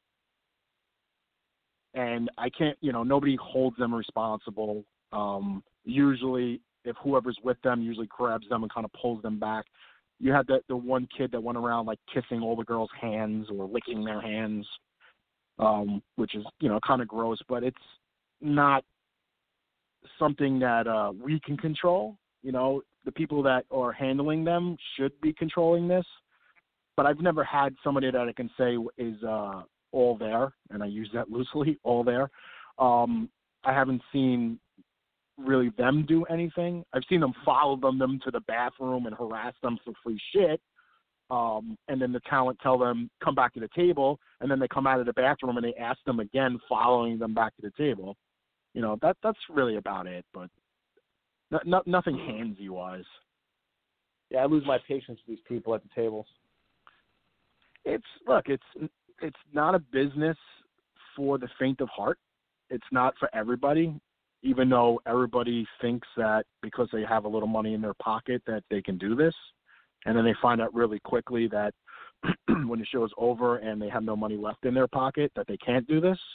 And I can't, nobody holds them responsible. Usually, if whoever's with them usually grabs them and kind of pulls them back. You had the one kid that went around like kissing all the girls' hands or licking their hands, which is, kind of gross, but it's not something that we can control. The people that are handling them should be controlling this. But I've never had somebody that I can say is all there, and I use that loosely, all there. I haven't seen really them do anything. I've seen them follow them to the bathroom and harass them for free shit. And then the talent tell them, come back to the table, and then they come out of the bathroom and they ask them again, following them back to the table. You know, that's really about it, but nothing handsy-wise. Yeah, I lose my patience with these people at the tables. It's not a business for the faint of heart. It's not for everybody, even though everybody thinks that because they have a little money in their pocket that they can do this. And then they find out really quickly that when the show is over and they have no money left in their pocket, that they can't do this.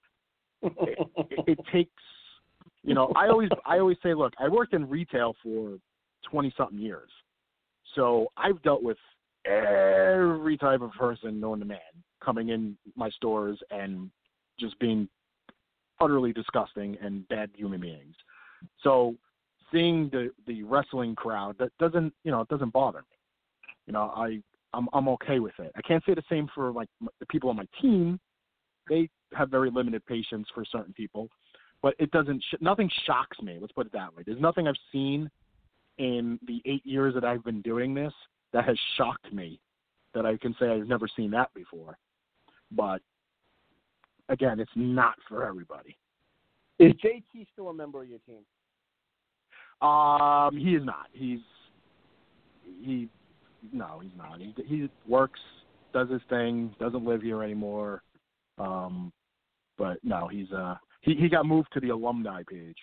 It takes, you know, I always say, look, I worked in retail for 20-something years. So I've dealt with every type of person known to man coming in my stores and just being utterly disgusting and bad human beings. So seeing the wrestling crowd, that doesn't bother me. You know, I'm okay with it. I can't say the same for like the people on my team. They have very limited patience for certain people, but it doesn't. Nothing shocks me. Let's put it that way. There's nothing I've seen in the 8 years that I've been doing this that has shocked me, that I can say I've never seen that before. But again, it's not for everybody. Is JT still a member of your team? He is not. No, he's not. He works, does his thing, doesn't live here anymore. But no, he got moved to the alumni page.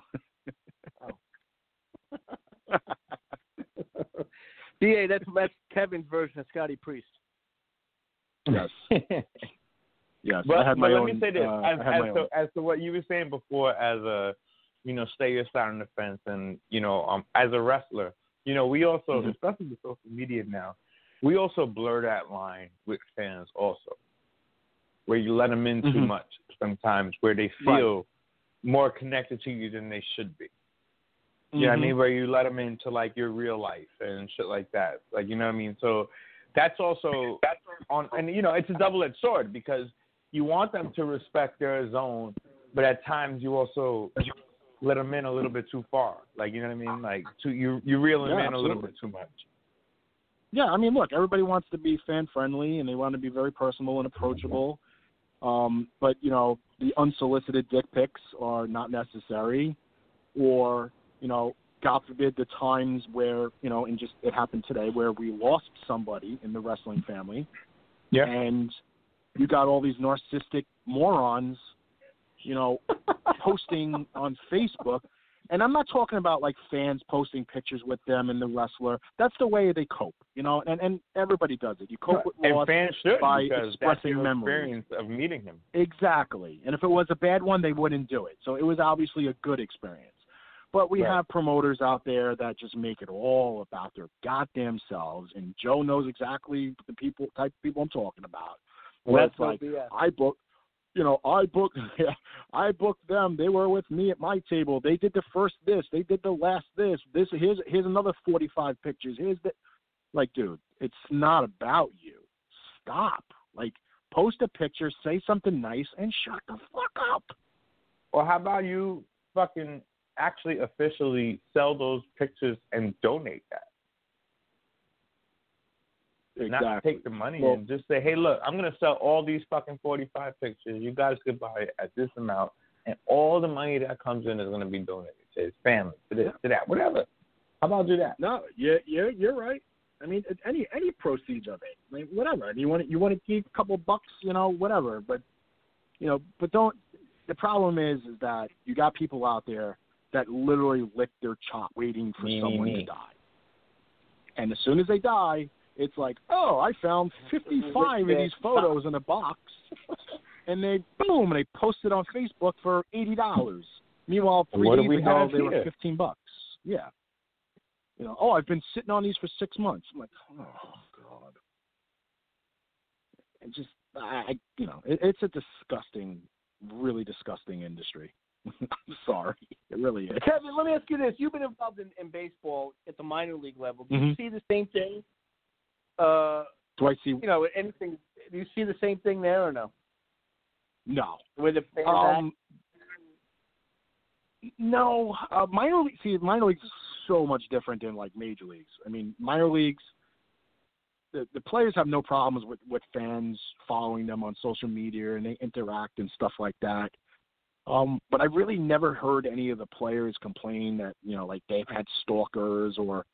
BA, that's Kevin's version of Scotty Priest. Yes. Yes. But, I had my let own, me say this: own. as to what you were saying before, as a, you know, stay your side on the fence, and you know, as a wrestler, you know, we also, especially with social media now, we also blur that line with fans also, where you let them in too much sometimes, where they feel more connected to you than they should be. You know what I mean? Where you let them into like your real life and shit like that. Like, you know what I mean? So that's also on, and you know, it's a double-edged sword because you want them to respect their zone, but at times you also let them in a little bit too far. Like, you know what I mean? Like, you reel them in a little bit too much. Yeah, I mean, look, everybody wants to be fan-friendly, and they want to be very personal and approachable. But, you know, the unsolicited dick pics are not necessary. Or, you know, God forbid the times where, you know, and just it happened today where we lost somebody in the wrestling family. Yeah. And you got all these narcissistic morons, you know, posting on Facebook. And I'm not talking about like fans posting pictures with them and the wrestler. That's the way they cope, you know, and everybody does it. You cope with loss and fans should, by because expressing that's memories. experience of meeting him. Exactly. And if it was a bad one, they wouldn't do it. So it was obviously a good experience. But we have promoters out there that just make it all about their goddamn selves. And Joe knows exactly the type of people I'm talking about. Where it's like, I booked them. They were with me at my table. They did the first this. They did the last this. Here's another 45 pictures. Like, dude, it's not about you. Stop. Like, post a picture, say something nice, and shut the fuck up. Or how about you fucking actually officially sell those pictures and donate that? Exactly. Not take the money and just say, hey, look, I'm going to sell all these fucking 45 pictures. You guys could buy it at this amount, and all the money that comes in is going to be donated to his family, to this, to that, whatever. How about do that? No, you're right. I mean, any proceeds of it, I mean, whatever. You want to keep a couple bucks, you know, whatever. But you know, but don't. The problem is that you got people out there that literally lick their chop waiting for someone to die, and as soon as they die, it's like, oh, I found 55 of these photos in a box, and they post it on Facebook for $80. Meanwhile, 3 days ago they were $15. Yeah. You know, I've been sitting on these for 6 months. I'm like, oh God. And just, it's a disgusting, really disgusting industry. I'm sorry, it really is. Kevin, let me ask you this: you've been involved in baseball at the minor league level. Do you see the same thing? Do I see? You know, anything? Do you see the same thing there or no? No. With the fans No, minor leagues is so much different than like major leagues. I mean, minor leagues, the players have no problems with fans following them on social media and they interact and stuff like that. But I really never heard any of the players complain that, like they've had stalkers or,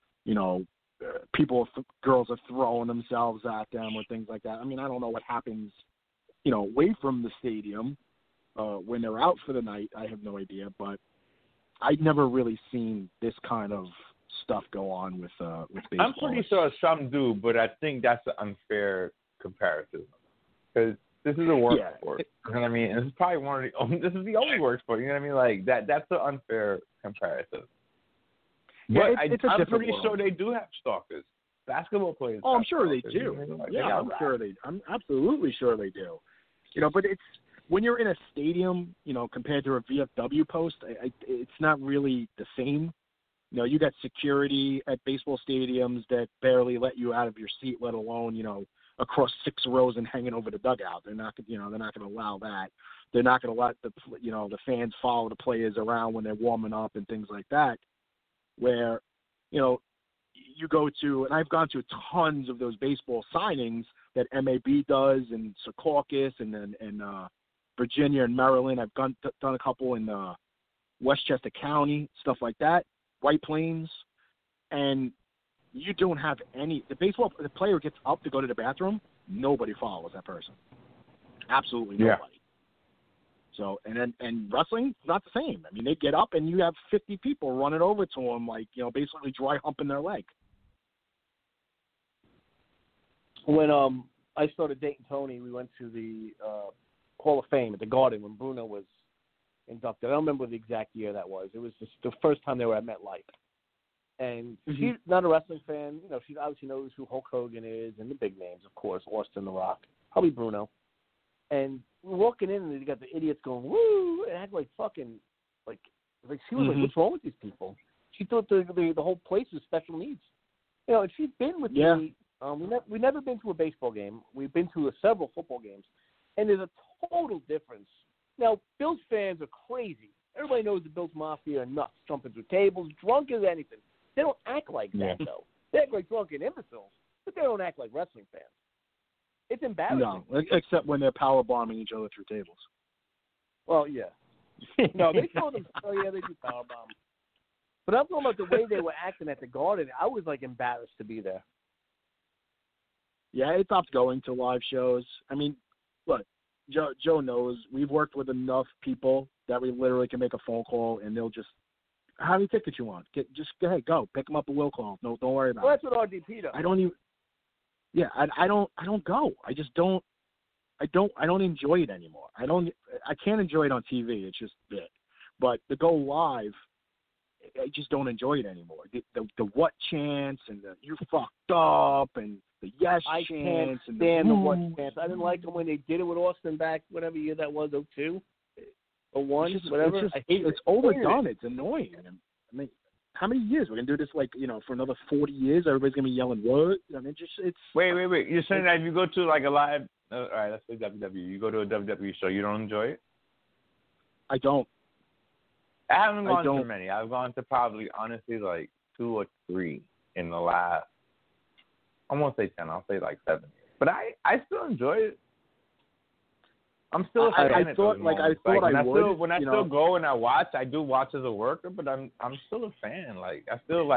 girls are throwing themselves at them or things like that. I mean, I don't know what happens, away from the stadium when they're out for the night. I have no idea, but I've never really seen this kind of stuff go on with baseball. I'm pretty sure some do, but I think that's an unfair comparison because this is a work sport. You know what I mean? And this is probably this is the only work sport. You know what I mean? Like that's an unfair comparison. Yeah, but I'm pretty sure they do have stalkers. Basketball players. Oh, I'm sure they do. You know, like, I'm absolutely sure they do. But it's when you're in a stadium, compared to a VFW post, it's not really the same. You got security at baseball stadiums that barely let you out of your seat, let alone, across 6 rows and hanging over the dugout. They're not going to allow that. They're not going to let the fans follow the players around when they're warming up and things like that. Where, you go to, and I've gone to tons of those baseball signings that MAB does and Secaucus and Virginia and Maryland. I've done a couple in Westchester County, stuff like that, White Plains, and you don't have any. The player gets up to go to the bathroom, nobody follows that person. Absolutely nobody. Yeah. So and wrestling not the same. I mean, they get up and you have 50 people running over to them, like basically dry humping their leg. When I started dating Tony, we went to the Hall of Fame at the Garden when Bruno was inducted. I don't remember the exact year that was. It was just the first time they were at MetLife. And she's not a wrestling fan. She obviously knows who Hulk Hogan is and the big names, of course, Austin The Rock, probably Bruno. And we're walking in, and you got the idiots going, woo, and had fucking, she was like, what's wrong with these people? She thought the whole place was special needs. And she's been with me. We've never been to a baseball game. We've been to several football games, and there's a total difference. Now, Bills fans are crazy. Everybody knows the Bills Mafia are nuts, jumping through tables, drunk as anything. They don't act like that, though. They act like drunken imbeciles, but they don't act like wrestling fans. It's embarrassing. No, except when they're power bombing each other through tables. Well, yeah. No, they told them. Oh, yeah, they do power bomb. But I'm talking about the way they were acting at the Garden. I was embarrassed to be there. Yeah, it stopped going to live shows. I mean, look, Joe knows we've worked with enough people that we literally can make a phone call and they'll just, how many tickets you want? Just go ahead, go pick them up at will call. No, don't worry about it. Well, that's what RDP does. I don't even. Yeah, I don't go. I just don't. I don't enjoy it anymore. I can't enjoy it on TV. It's just it. But to go live, I just don't enjoy it anymore. The what chants and the you fucked up and the yes I chants can't and stand the what chants. I didn't like them when they did it with Austin back whatever year that was, 02, 01, whatever. It's overdone. It's annoying. I mean, how many years we're gonna do this? For another 40 years, everybody's gonna be yelling what? I mean, it's. Wait. You're saying that if you go to a live, all right, let's say WWE. You go to a WWE show, you don't enjoy it? I don't. I haven't gone to many. I've gone to probably, honestly, 2 or 3 in the last. I won't say 10. I'll say 7. But I still enjoy it. I'm still a fan. I thought I would. When I still go and I watch, I do watch as a worker, but I'm still a fan. I still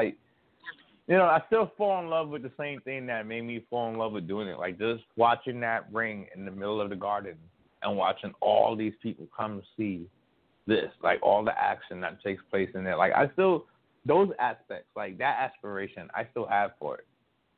I still fall in love with the same thing that made me fall in love with doing it. Just watching that ring in the middle of the Garden and watching all these people come to see this, all the action that takes place in there. I still, those aspects, that aspiration, I still have for it.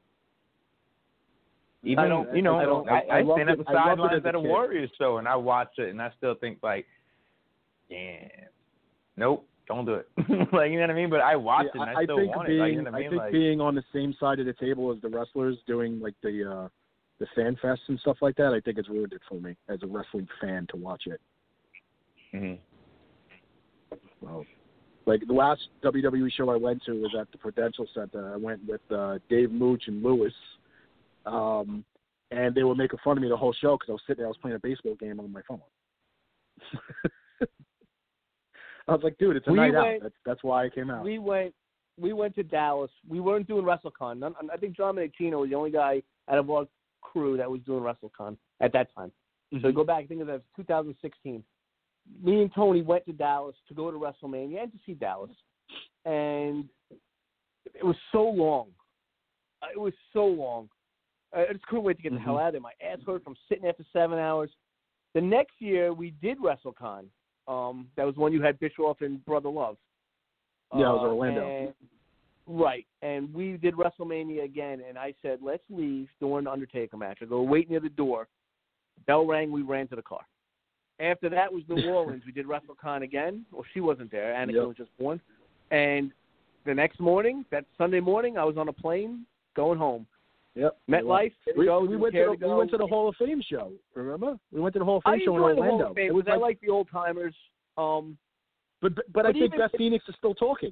Even I stand at the sidelines at a Warriors show and I watch it and I still think damn, nope, don't do it. You know what I mean? But I watch it and I still want it. You know what I mean? I think being on the same side of the table as the wrestlers doing the fan fest and stuff like that, I think it's ruined it for me as a wrestling fan to watch it. Mhm. Well, the last WWE show I went to was at the Prudential Center. I went with Dave Mooch and Lewis. And they were making fun of me the whole show because I was sitting there, I was playing a baseball game on my phone. I was like, dude, it's a night out. That's why I came out. We went to Dallas. We weren't doing WrestleCon. I think John Menachino was the only guy out of our crew that was doing WrestleCon at that time. Mm-hmm. So go back, I think it was 2016. Me and Tony went to Dallas to go to WrestleMania and to see Dallas. And it was so long. It was so long. I just couldn't wait to get the hell out of there. My ass hurt from sitting there for 7 hours. The next year, we did WrestleCon. That was one you had Bischoff and Brother Love. Yeah, it was Orlando. Right. And we did WrestleMania again, and I said, let's leave during the Undertaker match. I go wait near the door. Bell rang, we ran to the car. After that was New Orleans. We did WrestleCon again. Well, she wasn't there. Anakin was just born. And the next morning, that Sunday morning, I was on a plane going home. Yep. MetLife. We went to the Hall of Fame show. Remember? We went to the Hall of Fame show in Orlando. It was like the old timers. But I think Beth Phoenix is still talking.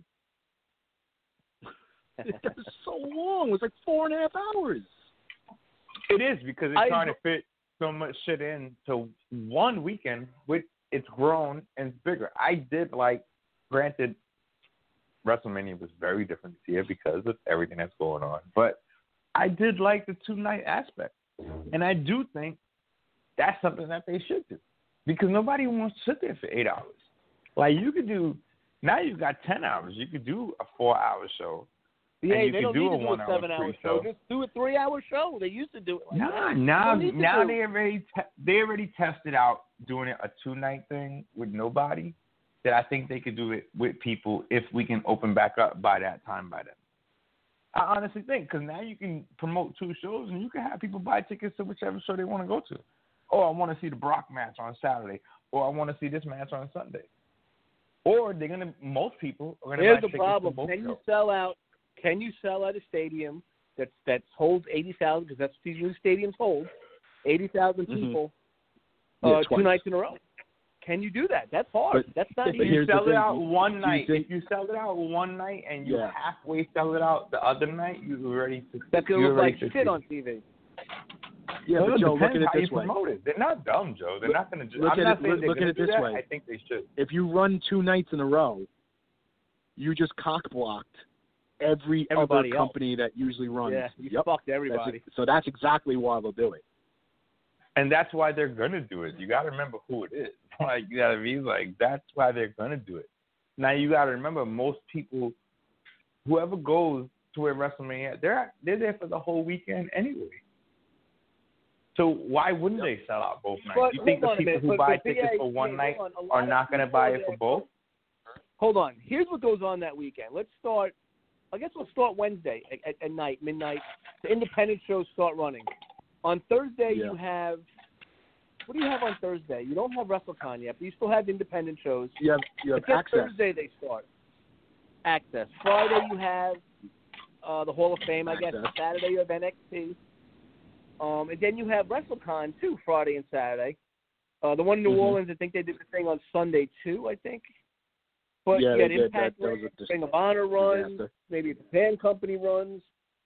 It was so long. It was like 4.5 hours. It is because it's trying to fit so much shit into one weekend. It's grown and it's bigger. I did granted, WrestleMania was very different this year because of everything that's going on. But I did like the 2-night aspect. And I do think that's something that they should do. Because nobody wants to sit there for 8 hours. Like, you could do, now you've got 10 hours. You could do a 4-hour show. Yeah, and you they could don't do need a to do a 7-hour show. Just do a 3-hour show. They used to do it like that. Now they already tested out doing it a 2-night thing with nobody. That I think they could do it with people if we can open back up by that time by then. I honestly think, because now you can promote 2 shows and you can have people buy tickets to whichever show they want to go to. Oh, I want to see the Brock match on Saturday, or I want to see this match on Sunday. Or most people are going to buy tickets to both shows. Can you sell at a stadium that holds 80,000, because that's what these new stadiums hold, 80,000 people 2 nights in a row? Can you do that? That's hard. That's not easy. If you sell it out one night, and you halfway sell it out the other night, you already succeed. That's going to look like shit on TV. Yeah, but Joe, look at it this way. They're not dumb, Joe. They're not going to just. Look at it this way. I think they should. If you run 2 nights in a row, you just cock-blocked every other company that usually runs. Yeah, you fucked everybody. So that's exactly why they'll do it. And that's why they're going to do it. You got to remember who it is. Like, you got to be like, that's why they're going to do it. Now, you got to remember, most people, whoever goes to where WrestleMania, they're there for the whole weekend anyway. So why wouldn't they sell out both nights? But, you think the people who buy tickets for one night are not going to buy it for both? Hold on. Here's what goes on that weekend. We'll start Wednesday at night, midnight. The independent shows start running. On Thursday, you have – what do you have on Thursday? You don't have WrestleCon yet, but you still have independent shows. You have Access. Thursday they start. Access. Friday you have the Hall of Fame, I guess. Saturday you have NXT. And then you have WrestleCon, too, Friday and Saturday. The one in New Orleans, I think they did the thing on Sunday, too, I think. But you had Impact runs, Ring of Honor runs, maybe a Japan Company runs.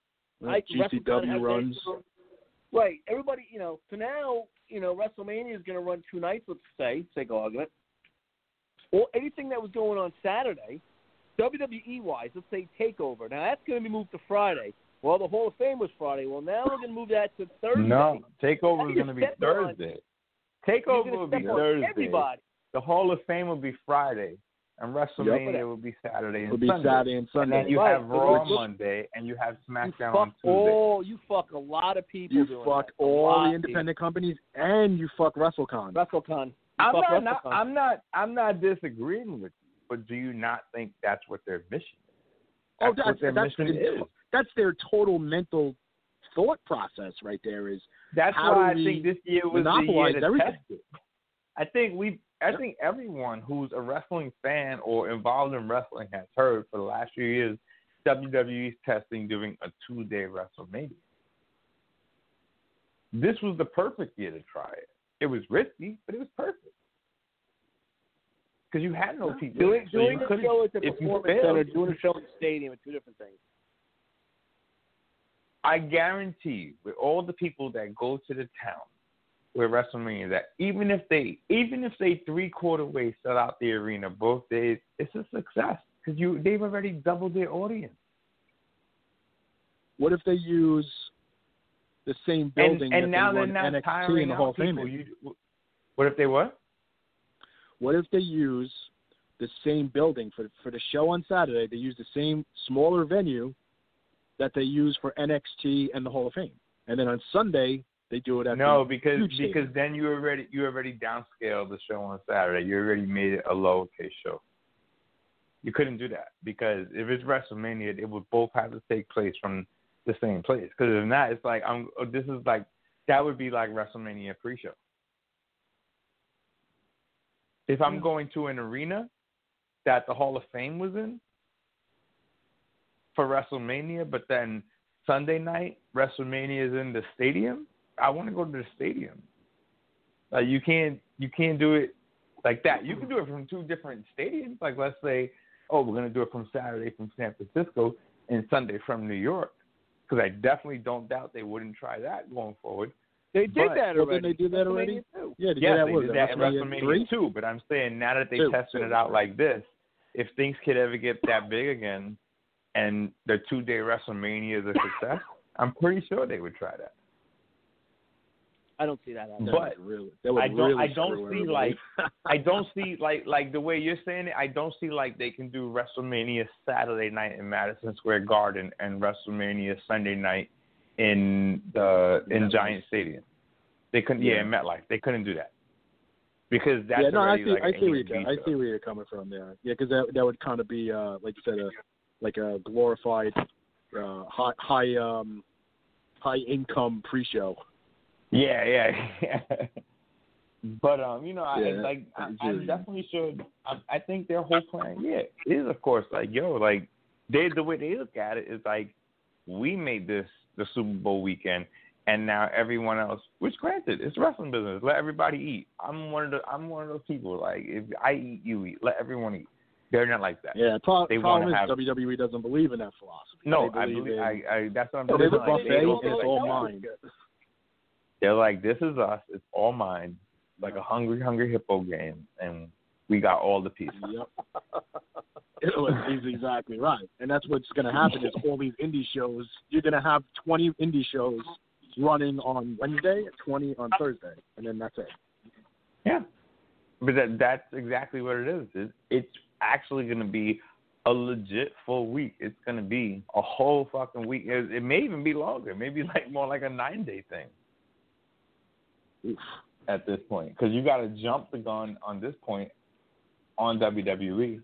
GCW runs. Right. Everybody, so now, WrestleMania is going to run 2 nights, let's say, sake of argument. Or anything that was going on Saturday, WWE-wise, let's say TakeOver. Now, that's going to be moved to Friday. Well, the Hall of Fame was Friday. Well, now we're going to move that to Thursday. No, TakeOver is going to be Thursday. TakeOver will be Thursday. Everybody. The Hall of Fame will be Friday. And WrestleMania will be Saturday and Sunday. Saturday and Sunday. And then you have Raw on Monday, and you have SmackDown on Tuesday. You fuck a lot of people. You fuck all the independent companies, and you fuck WrestleCon. I'm not disagreeing with you, but do you not think that's what their mission is? That's what their mission is. That's their total mental thought process right there. That's why I think this year was the year to everything. test it. I think everyone who's a wrestling fan or involved in wrestling has heard for the last few years WWE's testing doing a 2-day WrestleMania. This was the perfect year to try it. It was risky, but it was perfect. Because you had no people. Doing a show at the Performance Center, doing a show in the stadium are 2 different things. I guarantee with all the people that go to the town where WrestleMania is at. Even if they 3/4 way sell out the arena both days, it's a success because they've already doubled their audience. What if they use the same building and now that they're they not run NXT tiring and the Hall out of Fame people. in? What if they what? What if they use the same building for the show on Saturday? They use the same smaller venue that they use for NXT and the Hall of Fame, and then on Sunday they do it at because stadium. then you already downscaled the show on Saturday. You already made it a lowercase show. You couldn't do that because if it's WrestleMania, it would both have to take place from the same place. Because if not, it's like that would be like WrestleMania pre-show. If I'm going to an arena that the Hall of Fame was in for WrestleMania, but then Sunday night WrestleMania is in the stadium, I want to go to the stadium. You can't do it like that. You can do it from two different stadiums. Like let's say, we're going to do it from Saturday from San Francisco and Sunday from New York. Because I definitely don't doubt they wouldn't try that going forward. They did that already. Didn't they do that already? Yeah, they did that at WrestleMania 2. But I'm saying now that they're testing it out like this, if things could ever get that big again and the 2-day WrestleMania is a success, I'm pretty sure they would try that. I don't see that happening. But I don't see like the way you're saying it. I don't see like they can do WrestleMania Saturday night in Madison Square Garden and WrestleMania Sunday night in Giant Stadium. They couldn't. Yeah, in MetLife, they couldn't do that because that's I see where you're coming from there. Yeah, because that would kind of be like you said, like a glorified high income pre-show. Yeah. But I'm definitely sure. I think their whole plan, is of course like the way they look at it is like we made this the Super Bowl weekend, and now everyone else. Which granted, it's wrestling business. Let everybody eat. I'm one of those people. Like if I eat, you eat. Let everyone eat. They're not like that. Yeah, problem is WWE doesn't believe in that philosophy. No, I believe. I that's what I'm saying. It's all mine. They're like, this is us. It's all mine. Like a hungry hippo game, and we got all the pieces. Yep. He's exactly right, and that's what's going to happen. Is all these indie shows. You're going to have 20 indie shows running on Wednesday, 20 on Thursday, and then that's it. Yeah, but that's exactly what it is. It's actually going to be a legit full week. It's going to be a whole fucking week. It may even be longer. Maybe more like a 9-day thing. At this point, because you got to jump the gun on this point on WWE,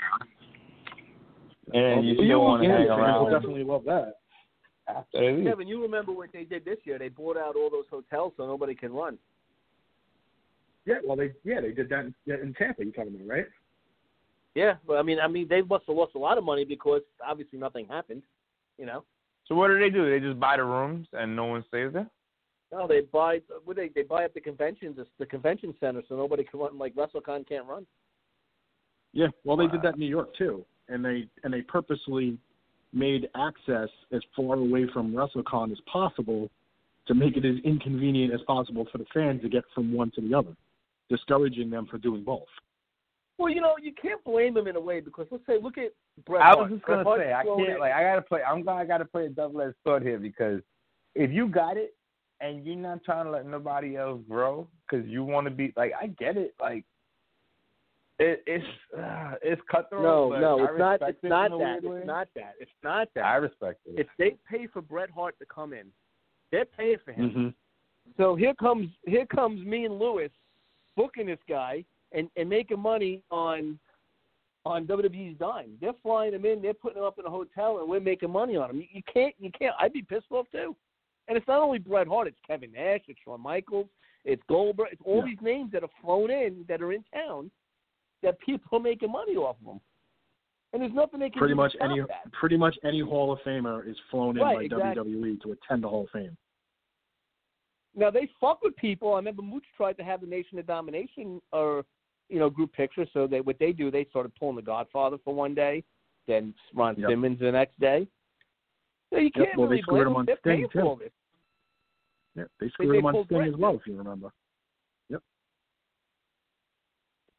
and you still want to hang around. People definitely love that. Absolutely. Kevin, you remember what they did this year? They bought out all those hotels so nobody can run. Yeah, well, they did that in Tampa. You're talking about, right? Yeah, but I mean, they must have lost a lot of money because obviously nothing happened. So what do? They just buy the rooms and no one stays there? No, they buy up the convention center so nobody can run, like WrestleCon can't run. Yeah, well, they did that in New York too, and they purposely made access as far away from WrestleCon as possible to make it as inconvenient as possible for the fans to get from one to the other, discouraging them from doing both. Well, you can't blame them in a way because look at Bret Hart. I was just gonna say I can't I gotta play. I gotta play a double-edged sword here because if you got it. And you're not trying to let nobody else grow because you want to be like I get it like it's cutthroat. No, it's not that. I respect it. If they pay for Bret Hart to come in, they're paying for him. Mm-hmm. So here comes me and Lewis booking this guy and making money on WWE's dime. They're flying him in, they're putting him up in a hotel, and we're making money on him. You can't. I'd be pissed off too. And it's not only Bret Hart, it's Kevin Nash, it's Shawn Michaels, it's Goldberg, it's all these names that are flown in, that are in town, that people are making money off of them. And there's nothing they can do to stop that. Pretty much any Hall of Famer is flown in by WWE to attend the Hall of Fame. Now, they fuck with people. I remember Mooch tried to have the Nation of Domination group picture, so what they do, they started pulling The Godfather for one day, then Ron Simmons the next day. So you can't they screwed him on Sting, too. all this. Yeah, they screwed him on Sting as well, if you remember.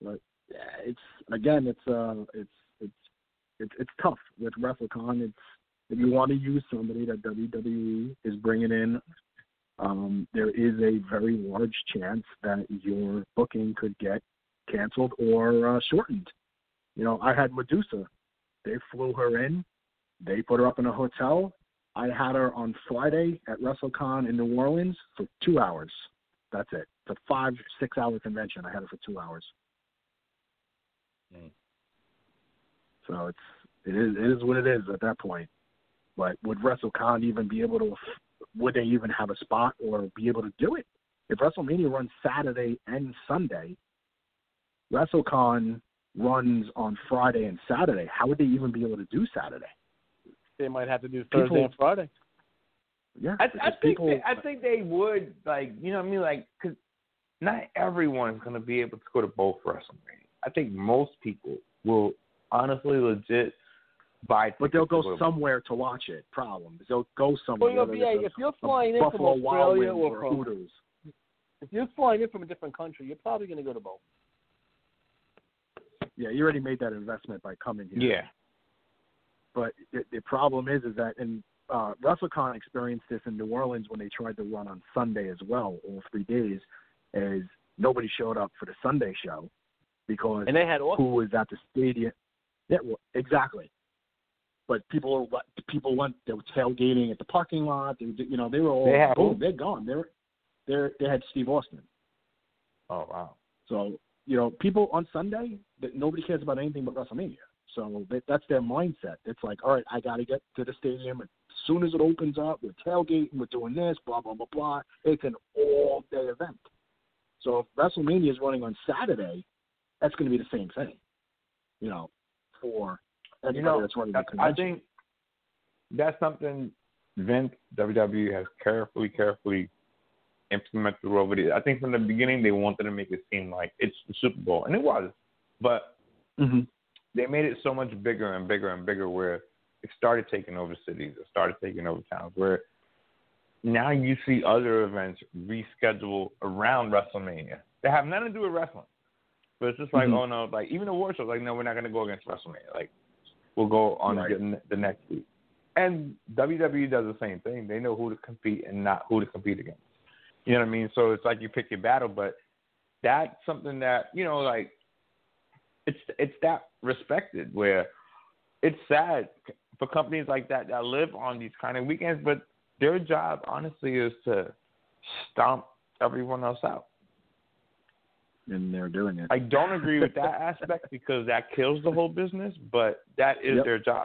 But it's tough with WrestleCon. If you want to use somebody that WWE is bringing in, there is a very large chance that your booking could get canceled or shortened. You know, I had Medusa. They flew her in. They put her up in a hotel. I had her on Friday at WrestleCon in New Orleans for 2 hours. That's it. It's a 5-6 hour convention. I had her for 2 hours. So it is what it is at that point. But would WrestleCon even be able to? Would they even have a spot or be able to do it? If WrestleMania runs Saturday and Sunday, WrestleCon runs on Friday and Saturday. How would they even be able to do Saturday? They might have to do Thursday and Friday. Yeah, I think they would, like, you know what I mean, like, because not everyone's going to be able to go to both WrestleMania. I think most people will honestly legit buy. But they'll go somewhere to watch it. They'll go somewhere. Well, if you're flying in from Australia or from Hooters. If you're flying in from a different country, you're probably going to go to both. Yeah, you already made that investment by coming here. Yeah. But the problem is that, and WrestleCon experienced this in New Orleans when they tried to run on Sunday as well, all 3 days, as nobody showed up for the Sunday show because and they had who was at the stadium. Yeah, well, exactly. But people went. They were tailgating at the parking lot. They were all boom. They're gone. They had Steve Austin. Oh wow. So people on Sunday that nobody cares about anything but WrestleMania. So that's their mindset. It's like, all right, I got to get to the stadium as soon as it opens up. We're tailgating. We're doing this. Blah blah blah blah. It's an all-day event. So if WrestleMania is running on Saturday, that's going to be the same thing. For anybody that's running the convention. I think that's something Vince, WWE has carefully implemented over the. I think from the beginning they wanted to make it seem like it's the Super Bowl, and it was, but they made it so much bigger and bigger and bigger where it started taking over cities, it started taking over towns, where now you see other events reschedule around WrestleMania. They have nothing to do with wrestling, but it's just like, oh no, like even the award shows, like no, we're not going to go against WrestleMania, like we'll go on the next week. And WWE does the same thing. They know who to compete and not who to compete against. You know what I mean? So it's like you pick your battle, but that's something that, like it's that respected where it's sad for companies like that live on these kind of weekends, but their job, honestly, is to stomp everyone else out. And they're doing it. I don't agree with that aspect because that kills the whole business, but that is their job.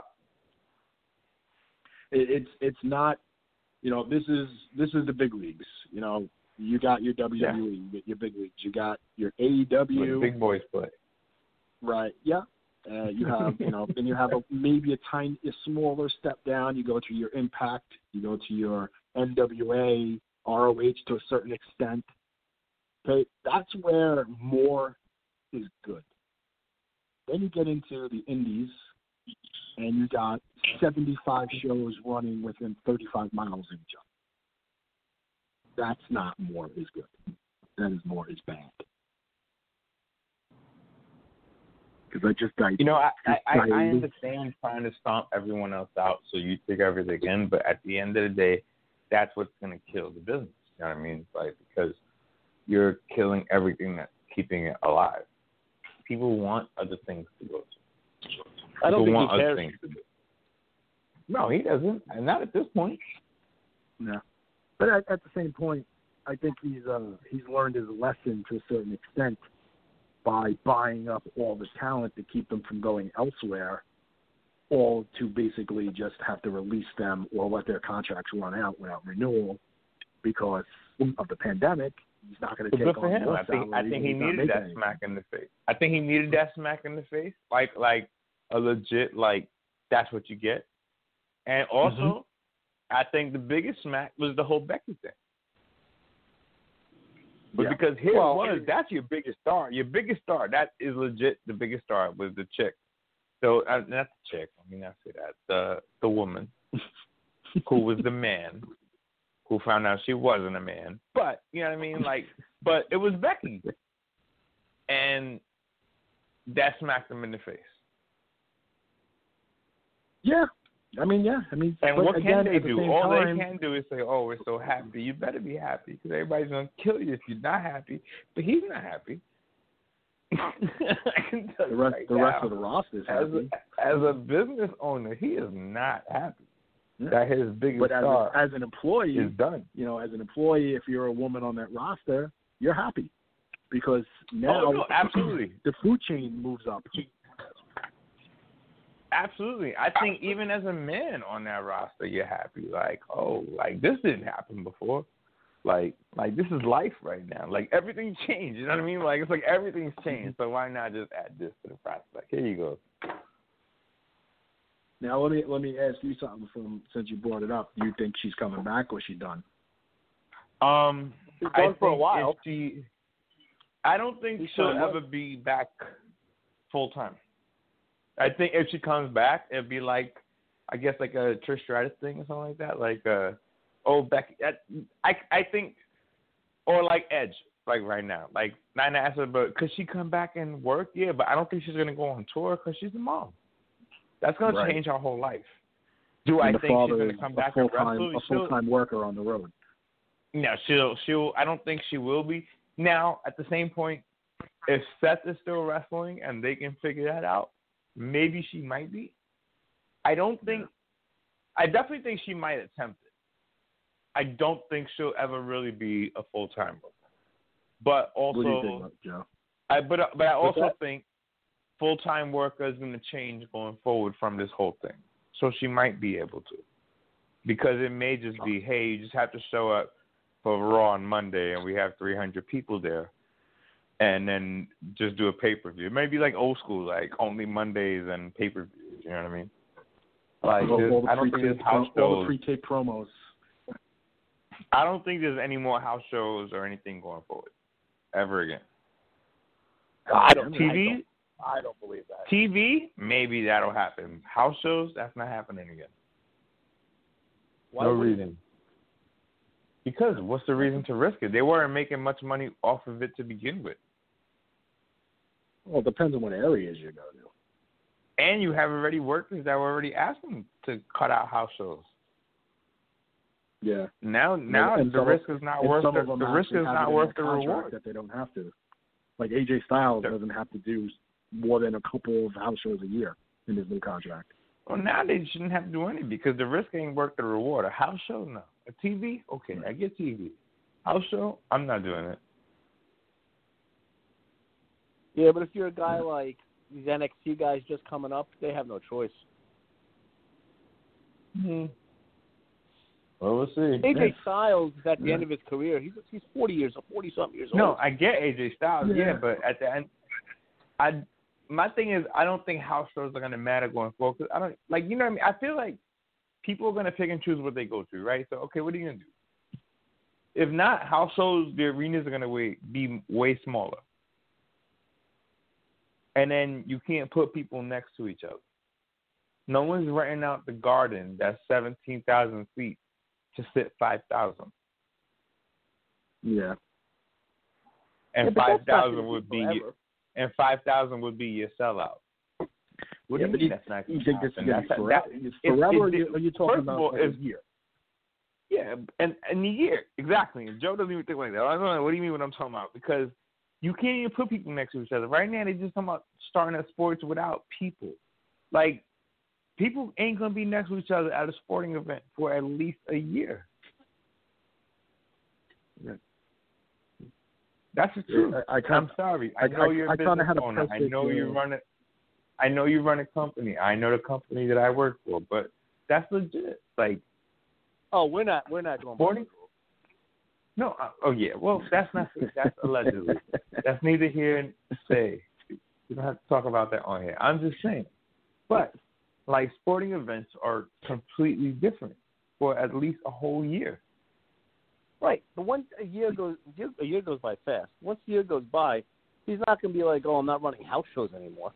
It's not, this is the big leagues. You got your WWE, you get your big leagues. You got your AEW. Where the big boys play. Right. Yeah. You have, then you have maybe a smaller step down. You go to your Impact. You go to your NWA, ROH to a certain extent. Okay, that's where more is good. Then you get into the indies, and you got 75 shows running within 35 miles of each other. That's not more is good. That is more is bad. Because I understand trying to stomp everyone else out so you take everything in, but at the end of the day, that's what's going to kill the business. You know what I mean? Like, because you're killing everything that's keeping it alive. People want other things to go to. I don't think want he cares. other things to do. No, he doesn't, and not at this point. No, but at the same point, I think he's learned his lesson to a certain extent by buying up all the talent to keep them from going elsewhere, all to basically just have to release them or let their contracts run out without renewal because of the pandemic. He's not going to take on more salary. I think he needed that smack in the face. I think he needed that smack in the face, like a legit, like, that's what you get. And also, I think the biggest smack was the whole Becky thing. But because that's your biggest star. Your biggest star, that is legit the biggest star, was the chick. So, not the chick, I mean, I say that. The woman who was the man who found out she wasn't a man. But, you know what I mean? Like, but it was Becky. And that smacked them in the face. Yeah. And but what again, can they at the do? same All time, they can do is say, "Oh, we're so happy." You better be happy because everybody's gonna kill you if you're not happy. But he's not happy. I can tell the you rest, right the now, rest of the roster is happy. As a business owner, he is not happy that his biggest But star as an employee, is done. as an employee, if you're a woman on that roster, you're happy because now absolutely, the food chain moves up. Absolutely. I think even as a man on that roster, you're happy. Like, oh, like this didn't happen before. Like this is life right now. Like everything's changed. You know what I mean? Like it's like everything's changed. So why not just add this to the prospect? Here you go. Now let me ask you something since you brought it up. Do you think she's coming back or is she done? She's done for a while. I don't think she'll ever be back full time. I think if she comes back, it'd be like, I guess like a Trish Stratus thing or something like that. Like, Becky. I think, or like Edge, like right now. Like, not ask her, but could she come back and work? Yeah, but I don't think she's going to go on tour because she's a mom. That's going to change her whole life. Do I think she's going to come back and wrestle? A full-time worker on the road. No, she'll. I don't think she will be. Now, at the same point, if Seth is still wrestling and they can figure that out, maybe she might be. I definitely think she might attempt it. I don't think she'll ever really be a full-time worker. But also, what do you think, Joe? But I also think full-time worker is going to change going forward from this whole thing. So she might be able to. Because it may just be, hey, you just have to show up for Raw on Monday and we have 300 people there. And then just do a pay-per-view. Maybe like old school, like only Mondays and pay-per-views. You know what I mean? Like, I don't think there's house shows. All the pre-tape promos. I don't think there's any more house shows or anything going forward ever again. I don't believe that. TV, maybe that'll happen. House shows, that's not happening again. No reason. Because what's the reason to risk it? They weren't making much money off of it to begin with. Well, it depends on what areas you go to. And you have already workers that were already asking to cut out house shows. Yeah. Now the risk is not worth the risk is not worth the reward. That they don't have to. Like AJ Styles doesn't have to do more than a couple of house shows a year in his new contract. Well, now they shouldn't have to do anything because the risk ain't worth the reward. A house show, no. A TV, okay, I get TV. House show, I'm not doing it. Yeah, but if you're a guy like these NXT guys just coming up, they have no choice. Well, we'll see. AJ Styles is at the end of his career. He's 40-something years old. No, I get AJ Styles, but at the end, my thing is I don't think house shows are gonna matter going forward. Cause I don't what I mean. I feel like people are gonna pick and choose what they go to, right? So okay, what are you gonna do? If not house shows, the arenas are gonna be way smaller. And then you can't put people next to each other. No one's renting out the Garden that's 17,000 feet to sit 5,000. Yeah. And 5,000 would be and 5,000 would be your sellout. What do you mean that's not going to happen? Forever, or are you talking about a year? Yeah, and a year, exactly. And Joe doesn't even think like that. I don't know, what do you mean what I'm talking about? Because you can't even put people next to each other. Right now, they're just talking about starting a sports without people. Like, people ain't going to be next to each other at a sporting event for at least a year. That's the truth. I'm sorry. I know you're a business owner. I know you run a company. I know the company that I work for, but that's legit. Like, we're not going sporting. No. Well, that's not. That's allegedly. That's neither here nor say. We don't have to talk about that on here. I'm just saying. But like sporting events are completely different for at least a whole year. Right, but once a year goes by fast. Once a year goes by, he's not going to be like, "Oh, I'm not running house shows anymore."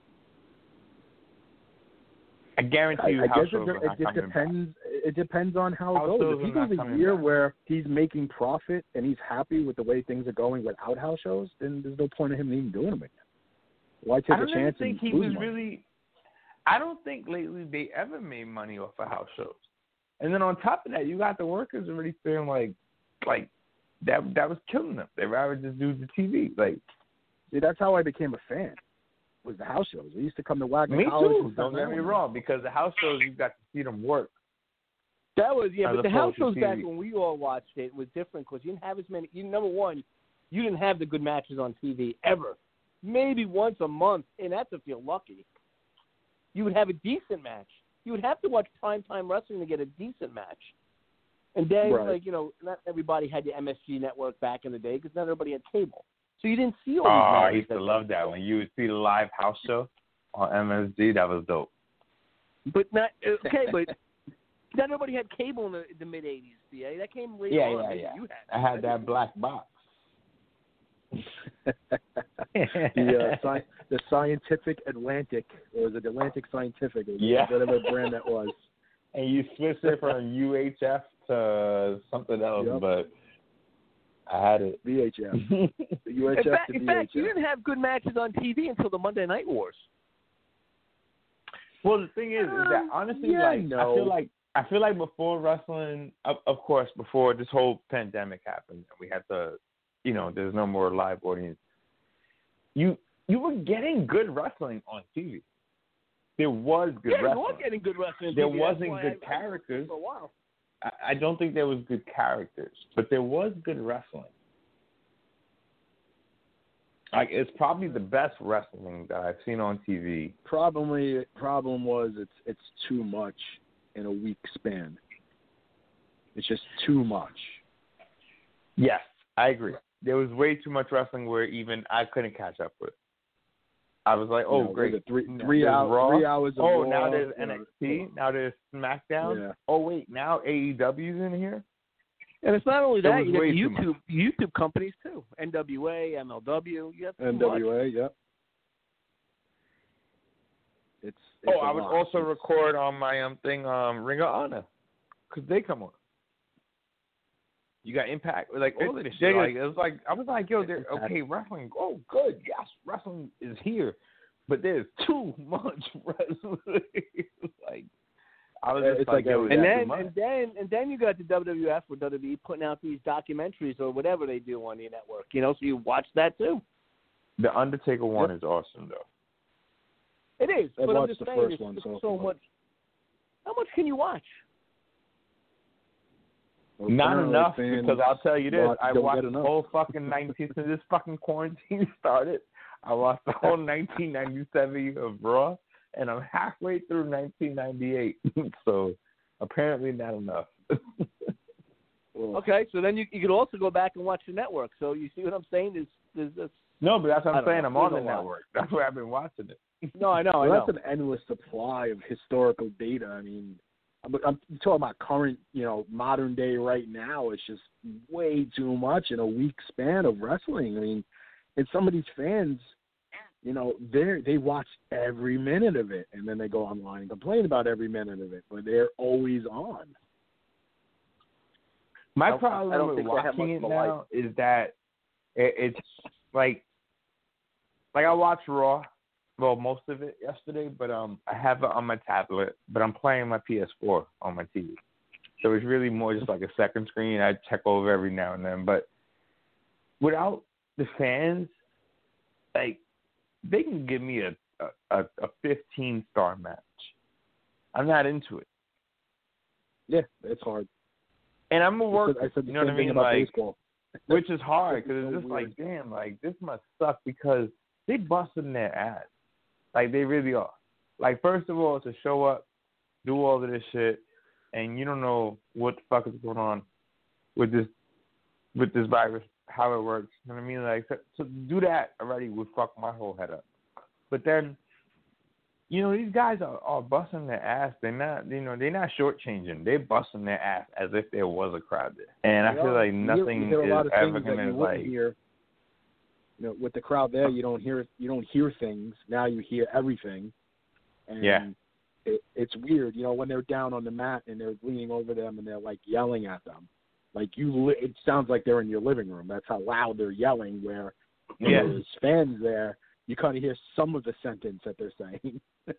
I guarantee you, house shows are not coming back. It depends on how it goes. If he goes a year where he's making profit and he's happy with the way things are going without house shows, then there's no point in him even doing them again. Why take I a don't even chance think and he lose was money? really. I don't think lately they ever made money off of house shows. And then on top of that, you got the workers already feeling like that was killing them. They'd rather just do the TV. Like, See, that's how I became a fan. Was the house shows? I used to come to Wagner me College. too. Don't get me wrong, because the house shows you got to see them work. That was As but the house opposed to shows back TV. when we all watched it was different because you didn't have as many. Number one, you didn't have the good matches on TV ever. Maybe once a month, and that's if you're lucky. You would have a decent match. You would have to watch primetime wrestling to get a decent match. And then, Right. not everybody had the MSG network back in the day because not everybody had cable. So you didn't see all these Oh, I matches. used to love that. When you would see the live house show on MSG, that was dope. But not everybody had cable in the mid '80s. BA that came later on. Maybe you had. I had that black box. the Scientific Atlantic, or was it Atlantic Scientific? Or Yeah. whatever brand that was. And you switched it from UHF to something else, Yep. but I had it. VHF. The UHF to In VHF. fact, you didn't have good matches on TV until the Monday Night Wars. Well, the thing is that honestly, yeah, I feel like before wrestling, of course, before this whole pandemic happened, we had to, there's no more live audience. You were getting good wrestling on TV. There was good You wrestling. were getting good wrestling on There TV. wasn't That's why good I characters. for a while. I don't think there was good characters, but there was good wrestling. Like, it's probably the best wrestling that I've seen on TV. Problem was it's too much in a week span. It's just too much. Yes, I agree. There was way too much wrestling where even I couldn't catch up with it. I was like, oh, great. Three There's hours. Raw. 3 hours of Oh, Raw, now there's NXT. Now there's SmackDown. Yeah. Oh, wait, now AEW's in here? And it's not only There that, was you way have too YouTube companies too. NWA, MLW. You have too much. NWA, yep. It's I a would lot. also record on my thing, Ring of Honor, because they come on. You got Impact, like all of this shit. Like, it was like I was like, yo, they're okay. Wrestling, oh, good, yes, wrestling is here, but there's too much wrestling. Like, I was just It's like, like yo, every- And then you got the WWF or WWE putting out these documentaries or whatever they do on your network. So you watch that too. the Undertaker one is awesome though. It is, I've but I'm watched just the saying, first there's one so so far. much. How much can you watch? Well, Not apparently enough, fans because I'll tell you this: I don't watched get the enough. whole fucking 19 since this fucking quarantine started. I watched the whole 1997 of Raw, and I'm halfway through 1998. So apparently not enough. Well, Okay, so then you could also go back and watch the network. So you see what I'm saying? There's No, but that's what I I'm don't saying. know. I'm on the There's a lot. network. That's where I've been watching it. no, I know, Well, that's an endless supply of historical data. I mean, I'm talking about current, modern day right now. It's just way too much in a week span of wrestling. I mean, and some of these fans, they watch every minute of it, and then they go online and complain about every minute of it, but they're always on. My I don't problem with think they have watching much it of a now is that it's like I watched Raw, well, most of it yesterday, but I have it on my tablet, but I'm playing my PS4 on my TV. So it's really more just like a second screen. I check over every now and then, but without the fans, like, they can give me a 15-star match. I'm not into it. Yeah, it's hard. And I'm a worker, I said the you know what I same thing mean? about Like, baseball. which is hard because it's so just weird. like, damn, like, this must suck because they busting their ass. Like, they really are. Like, first of all, to show up, do all of this shit, and you don't know what the fuck is going on with this virus, how it works. You know what I mean? Like, so to do that already would fuck my whole head up. But then, these guys are busting their ass. They're not, they're not shortchanging. They're busting their ass as if there was a crowd there. And I feel like nothing you hear a lot is of ever things that going you to, wouldn't like, hear. With the crowd there, you don't hear things. Now you hear everything. And yeah. It's weird, when they're down on the mat and they're leaning over them and they're like yelling at them. Like it sounds like they're in your living room. That's how loud they're yelling. Where Yeah. there's fans there, you kind of hear some of the sentence that they're saying.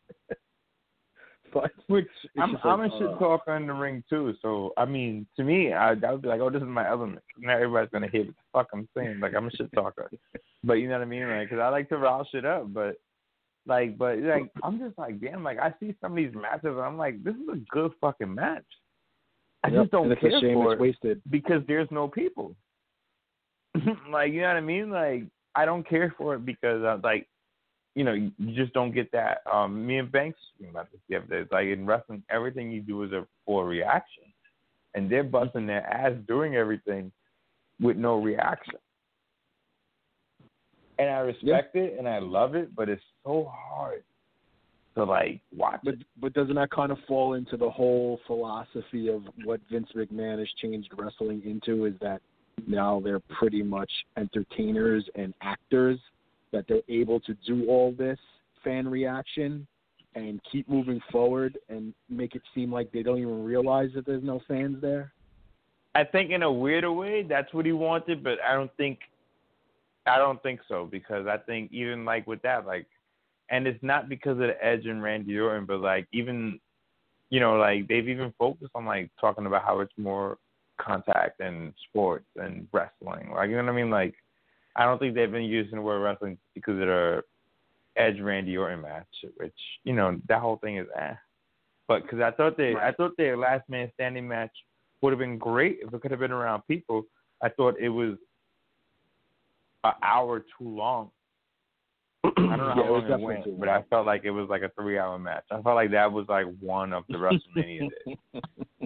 But which I'm like, a shit talker in the ring too. So I mean, to me, I would be like, oh, this is my element. Not everybody's gonna hear what the fuck I'm saying. Like I'm a shit talker, but you know what I mean, like, because I like to rile shit up. But I'm just like, damn, like I see some of these matches and I'm like, this is a good fucking match. I just don't care it's a shame for it's wasted because there's no people. Like, you know what I mean? Like I don't care for it because like, you know, you just don't get that. Me and Banks speaking about this the other day. It's like in wrestling, everything you do is for a reaction, and they're busting their ass doing everything with no reaction. And I respect it and I love it, but it's so hard to like watch it. But doesn't that kind of fall into the whole philosophy of what Vince McMahon has changed wrestling into? Is that now they're pretty much entertainers and actors, that they're able to do all this fan reaction and keep moving forward and make it seem like they don't even realize that there's no fans there? I think in a weirder way, that's what he wanted, but I don't think so, because I think even like with that, like, and it's not because of the Edge and Randy Orton, but like even, you know, like they've even focused on like talking about how it's more contact and sports and wrestling. Like, you know what I mean? Like, I don't think they've been using the word wrestling because of the Edge Randy Orton match, which, you know, that whole thing is But because I thought their last man standing match would have been great if it could have been around people. I thought it was an hour too long. I don't know how long it went, but I felt like it was like a 3-hour match. I felt like that was like one of the WrestleMania days.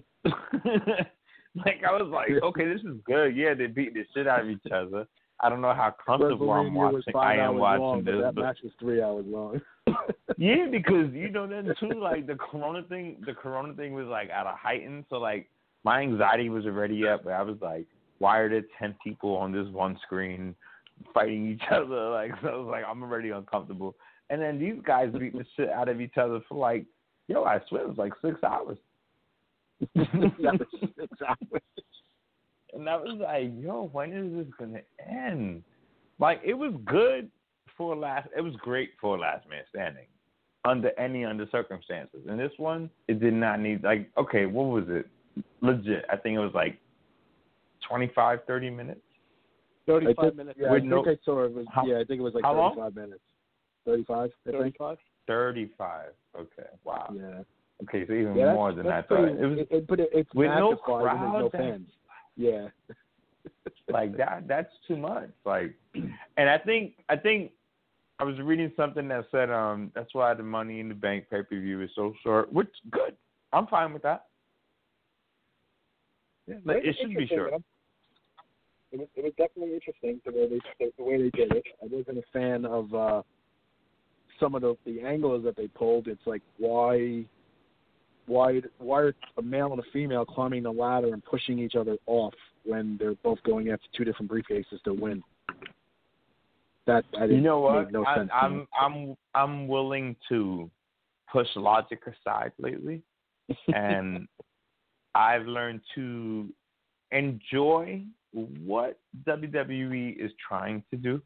Like, I was like, okay, this is good. Yeah, they beat the shit out of each other. I don't know how comfortable I am watching this. That match was 3 hours long. Yeah, because, you know, then too, like the corona thing was like at a heightened, so like my anxiety was already up. But I was like, why are there 10 people on this one screen fighting each other? Like, so I was like, I'm already uncomfortable. And then these guys beat the shit out of each other for like, yo, I swear it was like 6 hours. That was 6 hours. And I was like, yo, when is this gonna end? Like, it was good for it was great for last man standing under circumstances. And this one, it did not need, like, okay, what was it? Legit, I think it was like 25, 30 minutes. 35 minutes. Yeah, I think I saw it was. I think it was like 35 long? minutes. 35. 35. 35. Okay. Wow. Yeah. Okay, so even more than I thought. It's with no crowd, crowd, and there's no fans. Yeah. Like that's too much. Like, and I think I was reading something that said that's why the Money in the Bank pay-per-view is so short, which good. I'm fine with that. Yeah, like, it should be short. It was definitely interesting the way they did it. I wasn't a fan of some of the angles that they pulled. It's like why are a male and a female climbing the ladder and pushing each other off when they're both going after two different briefcases to win? That I didn't. You know what? No sense I'm willing to push logic aside lately, and I've learned to enjoy what WWE is trying to do.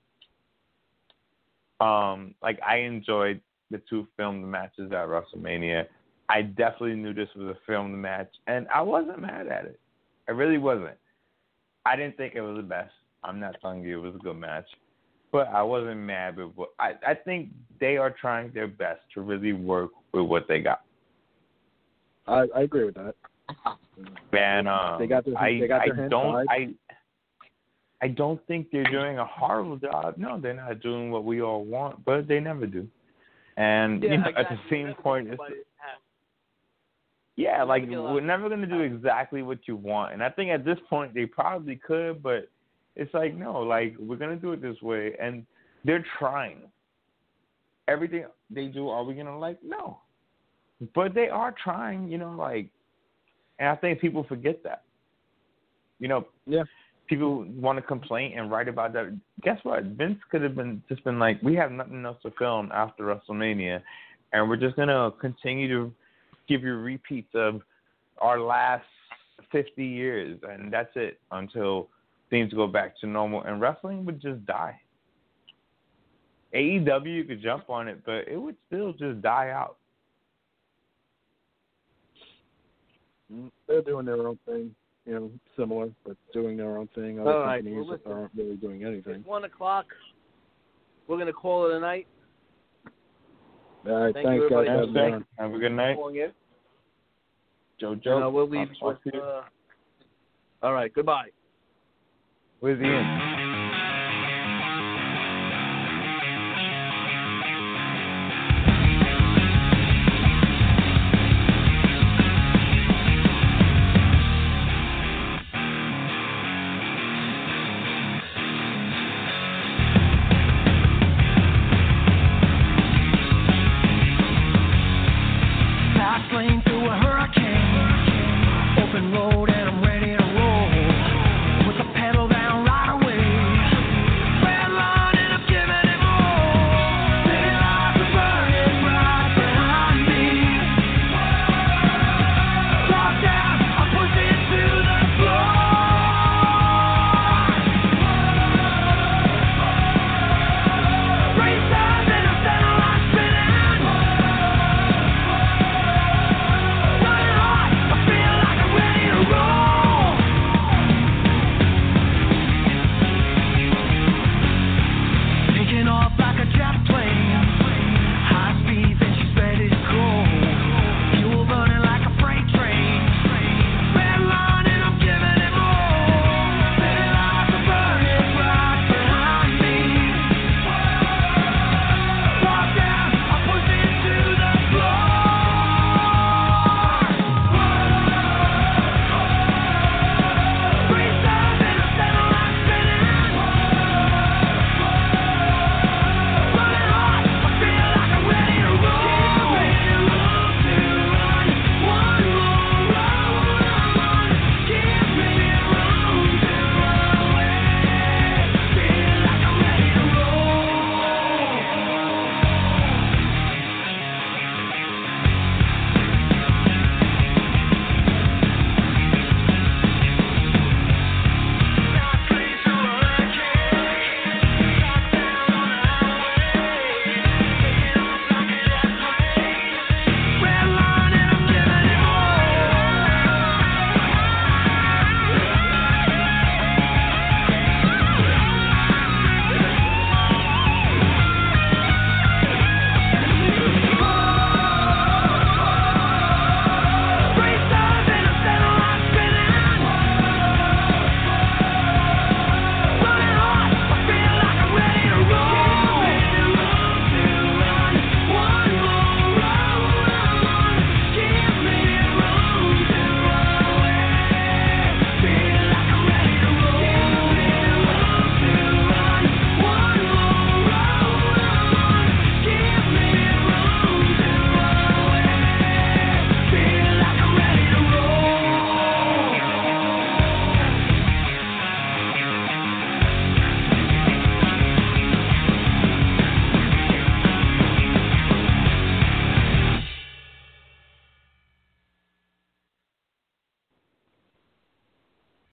Like, I enjoyed the 2 filmed matches at WrestleMania. I definitely knew this was a filmed match, and I wasn't mad at it. I really wasn't. I didn't think it was the best. I'm not telling you it was a good match, but I wasn't mad with what I think they are trying their best to really work with what they got. I agree with that. And they got their hands tied. I don't think they're doing a horrible job. No, they're not doing what we all want, but they never do. And you know, exactly. At the same point, like we're never going to do exactly what you want. And I think at this point they probably could, but it's like, no, like we're going to do it this way. And they're trying. Everything they do, are we going to like? No. But they are trying, you know, like, and I think people forget that. You know, people want to complain and write about that. Guess what? Vince could have been like, we have nothing else to film after WrestleMania, and we're just going to continue to give you repeats of our last 50 years, and that's it until things go back to normal, and wrestling would just die. AEW could jump on it, but it would still just die out. They're doing their own thing, similar, but doing their own thing. Other companies aren't really doing anything. It's 1 o'clock. We're going to call it a night. All right, Thank thanks, you, guys. everybody. Have a good night. Joe. We'll leave with, all right, goodbye. Where's Ian?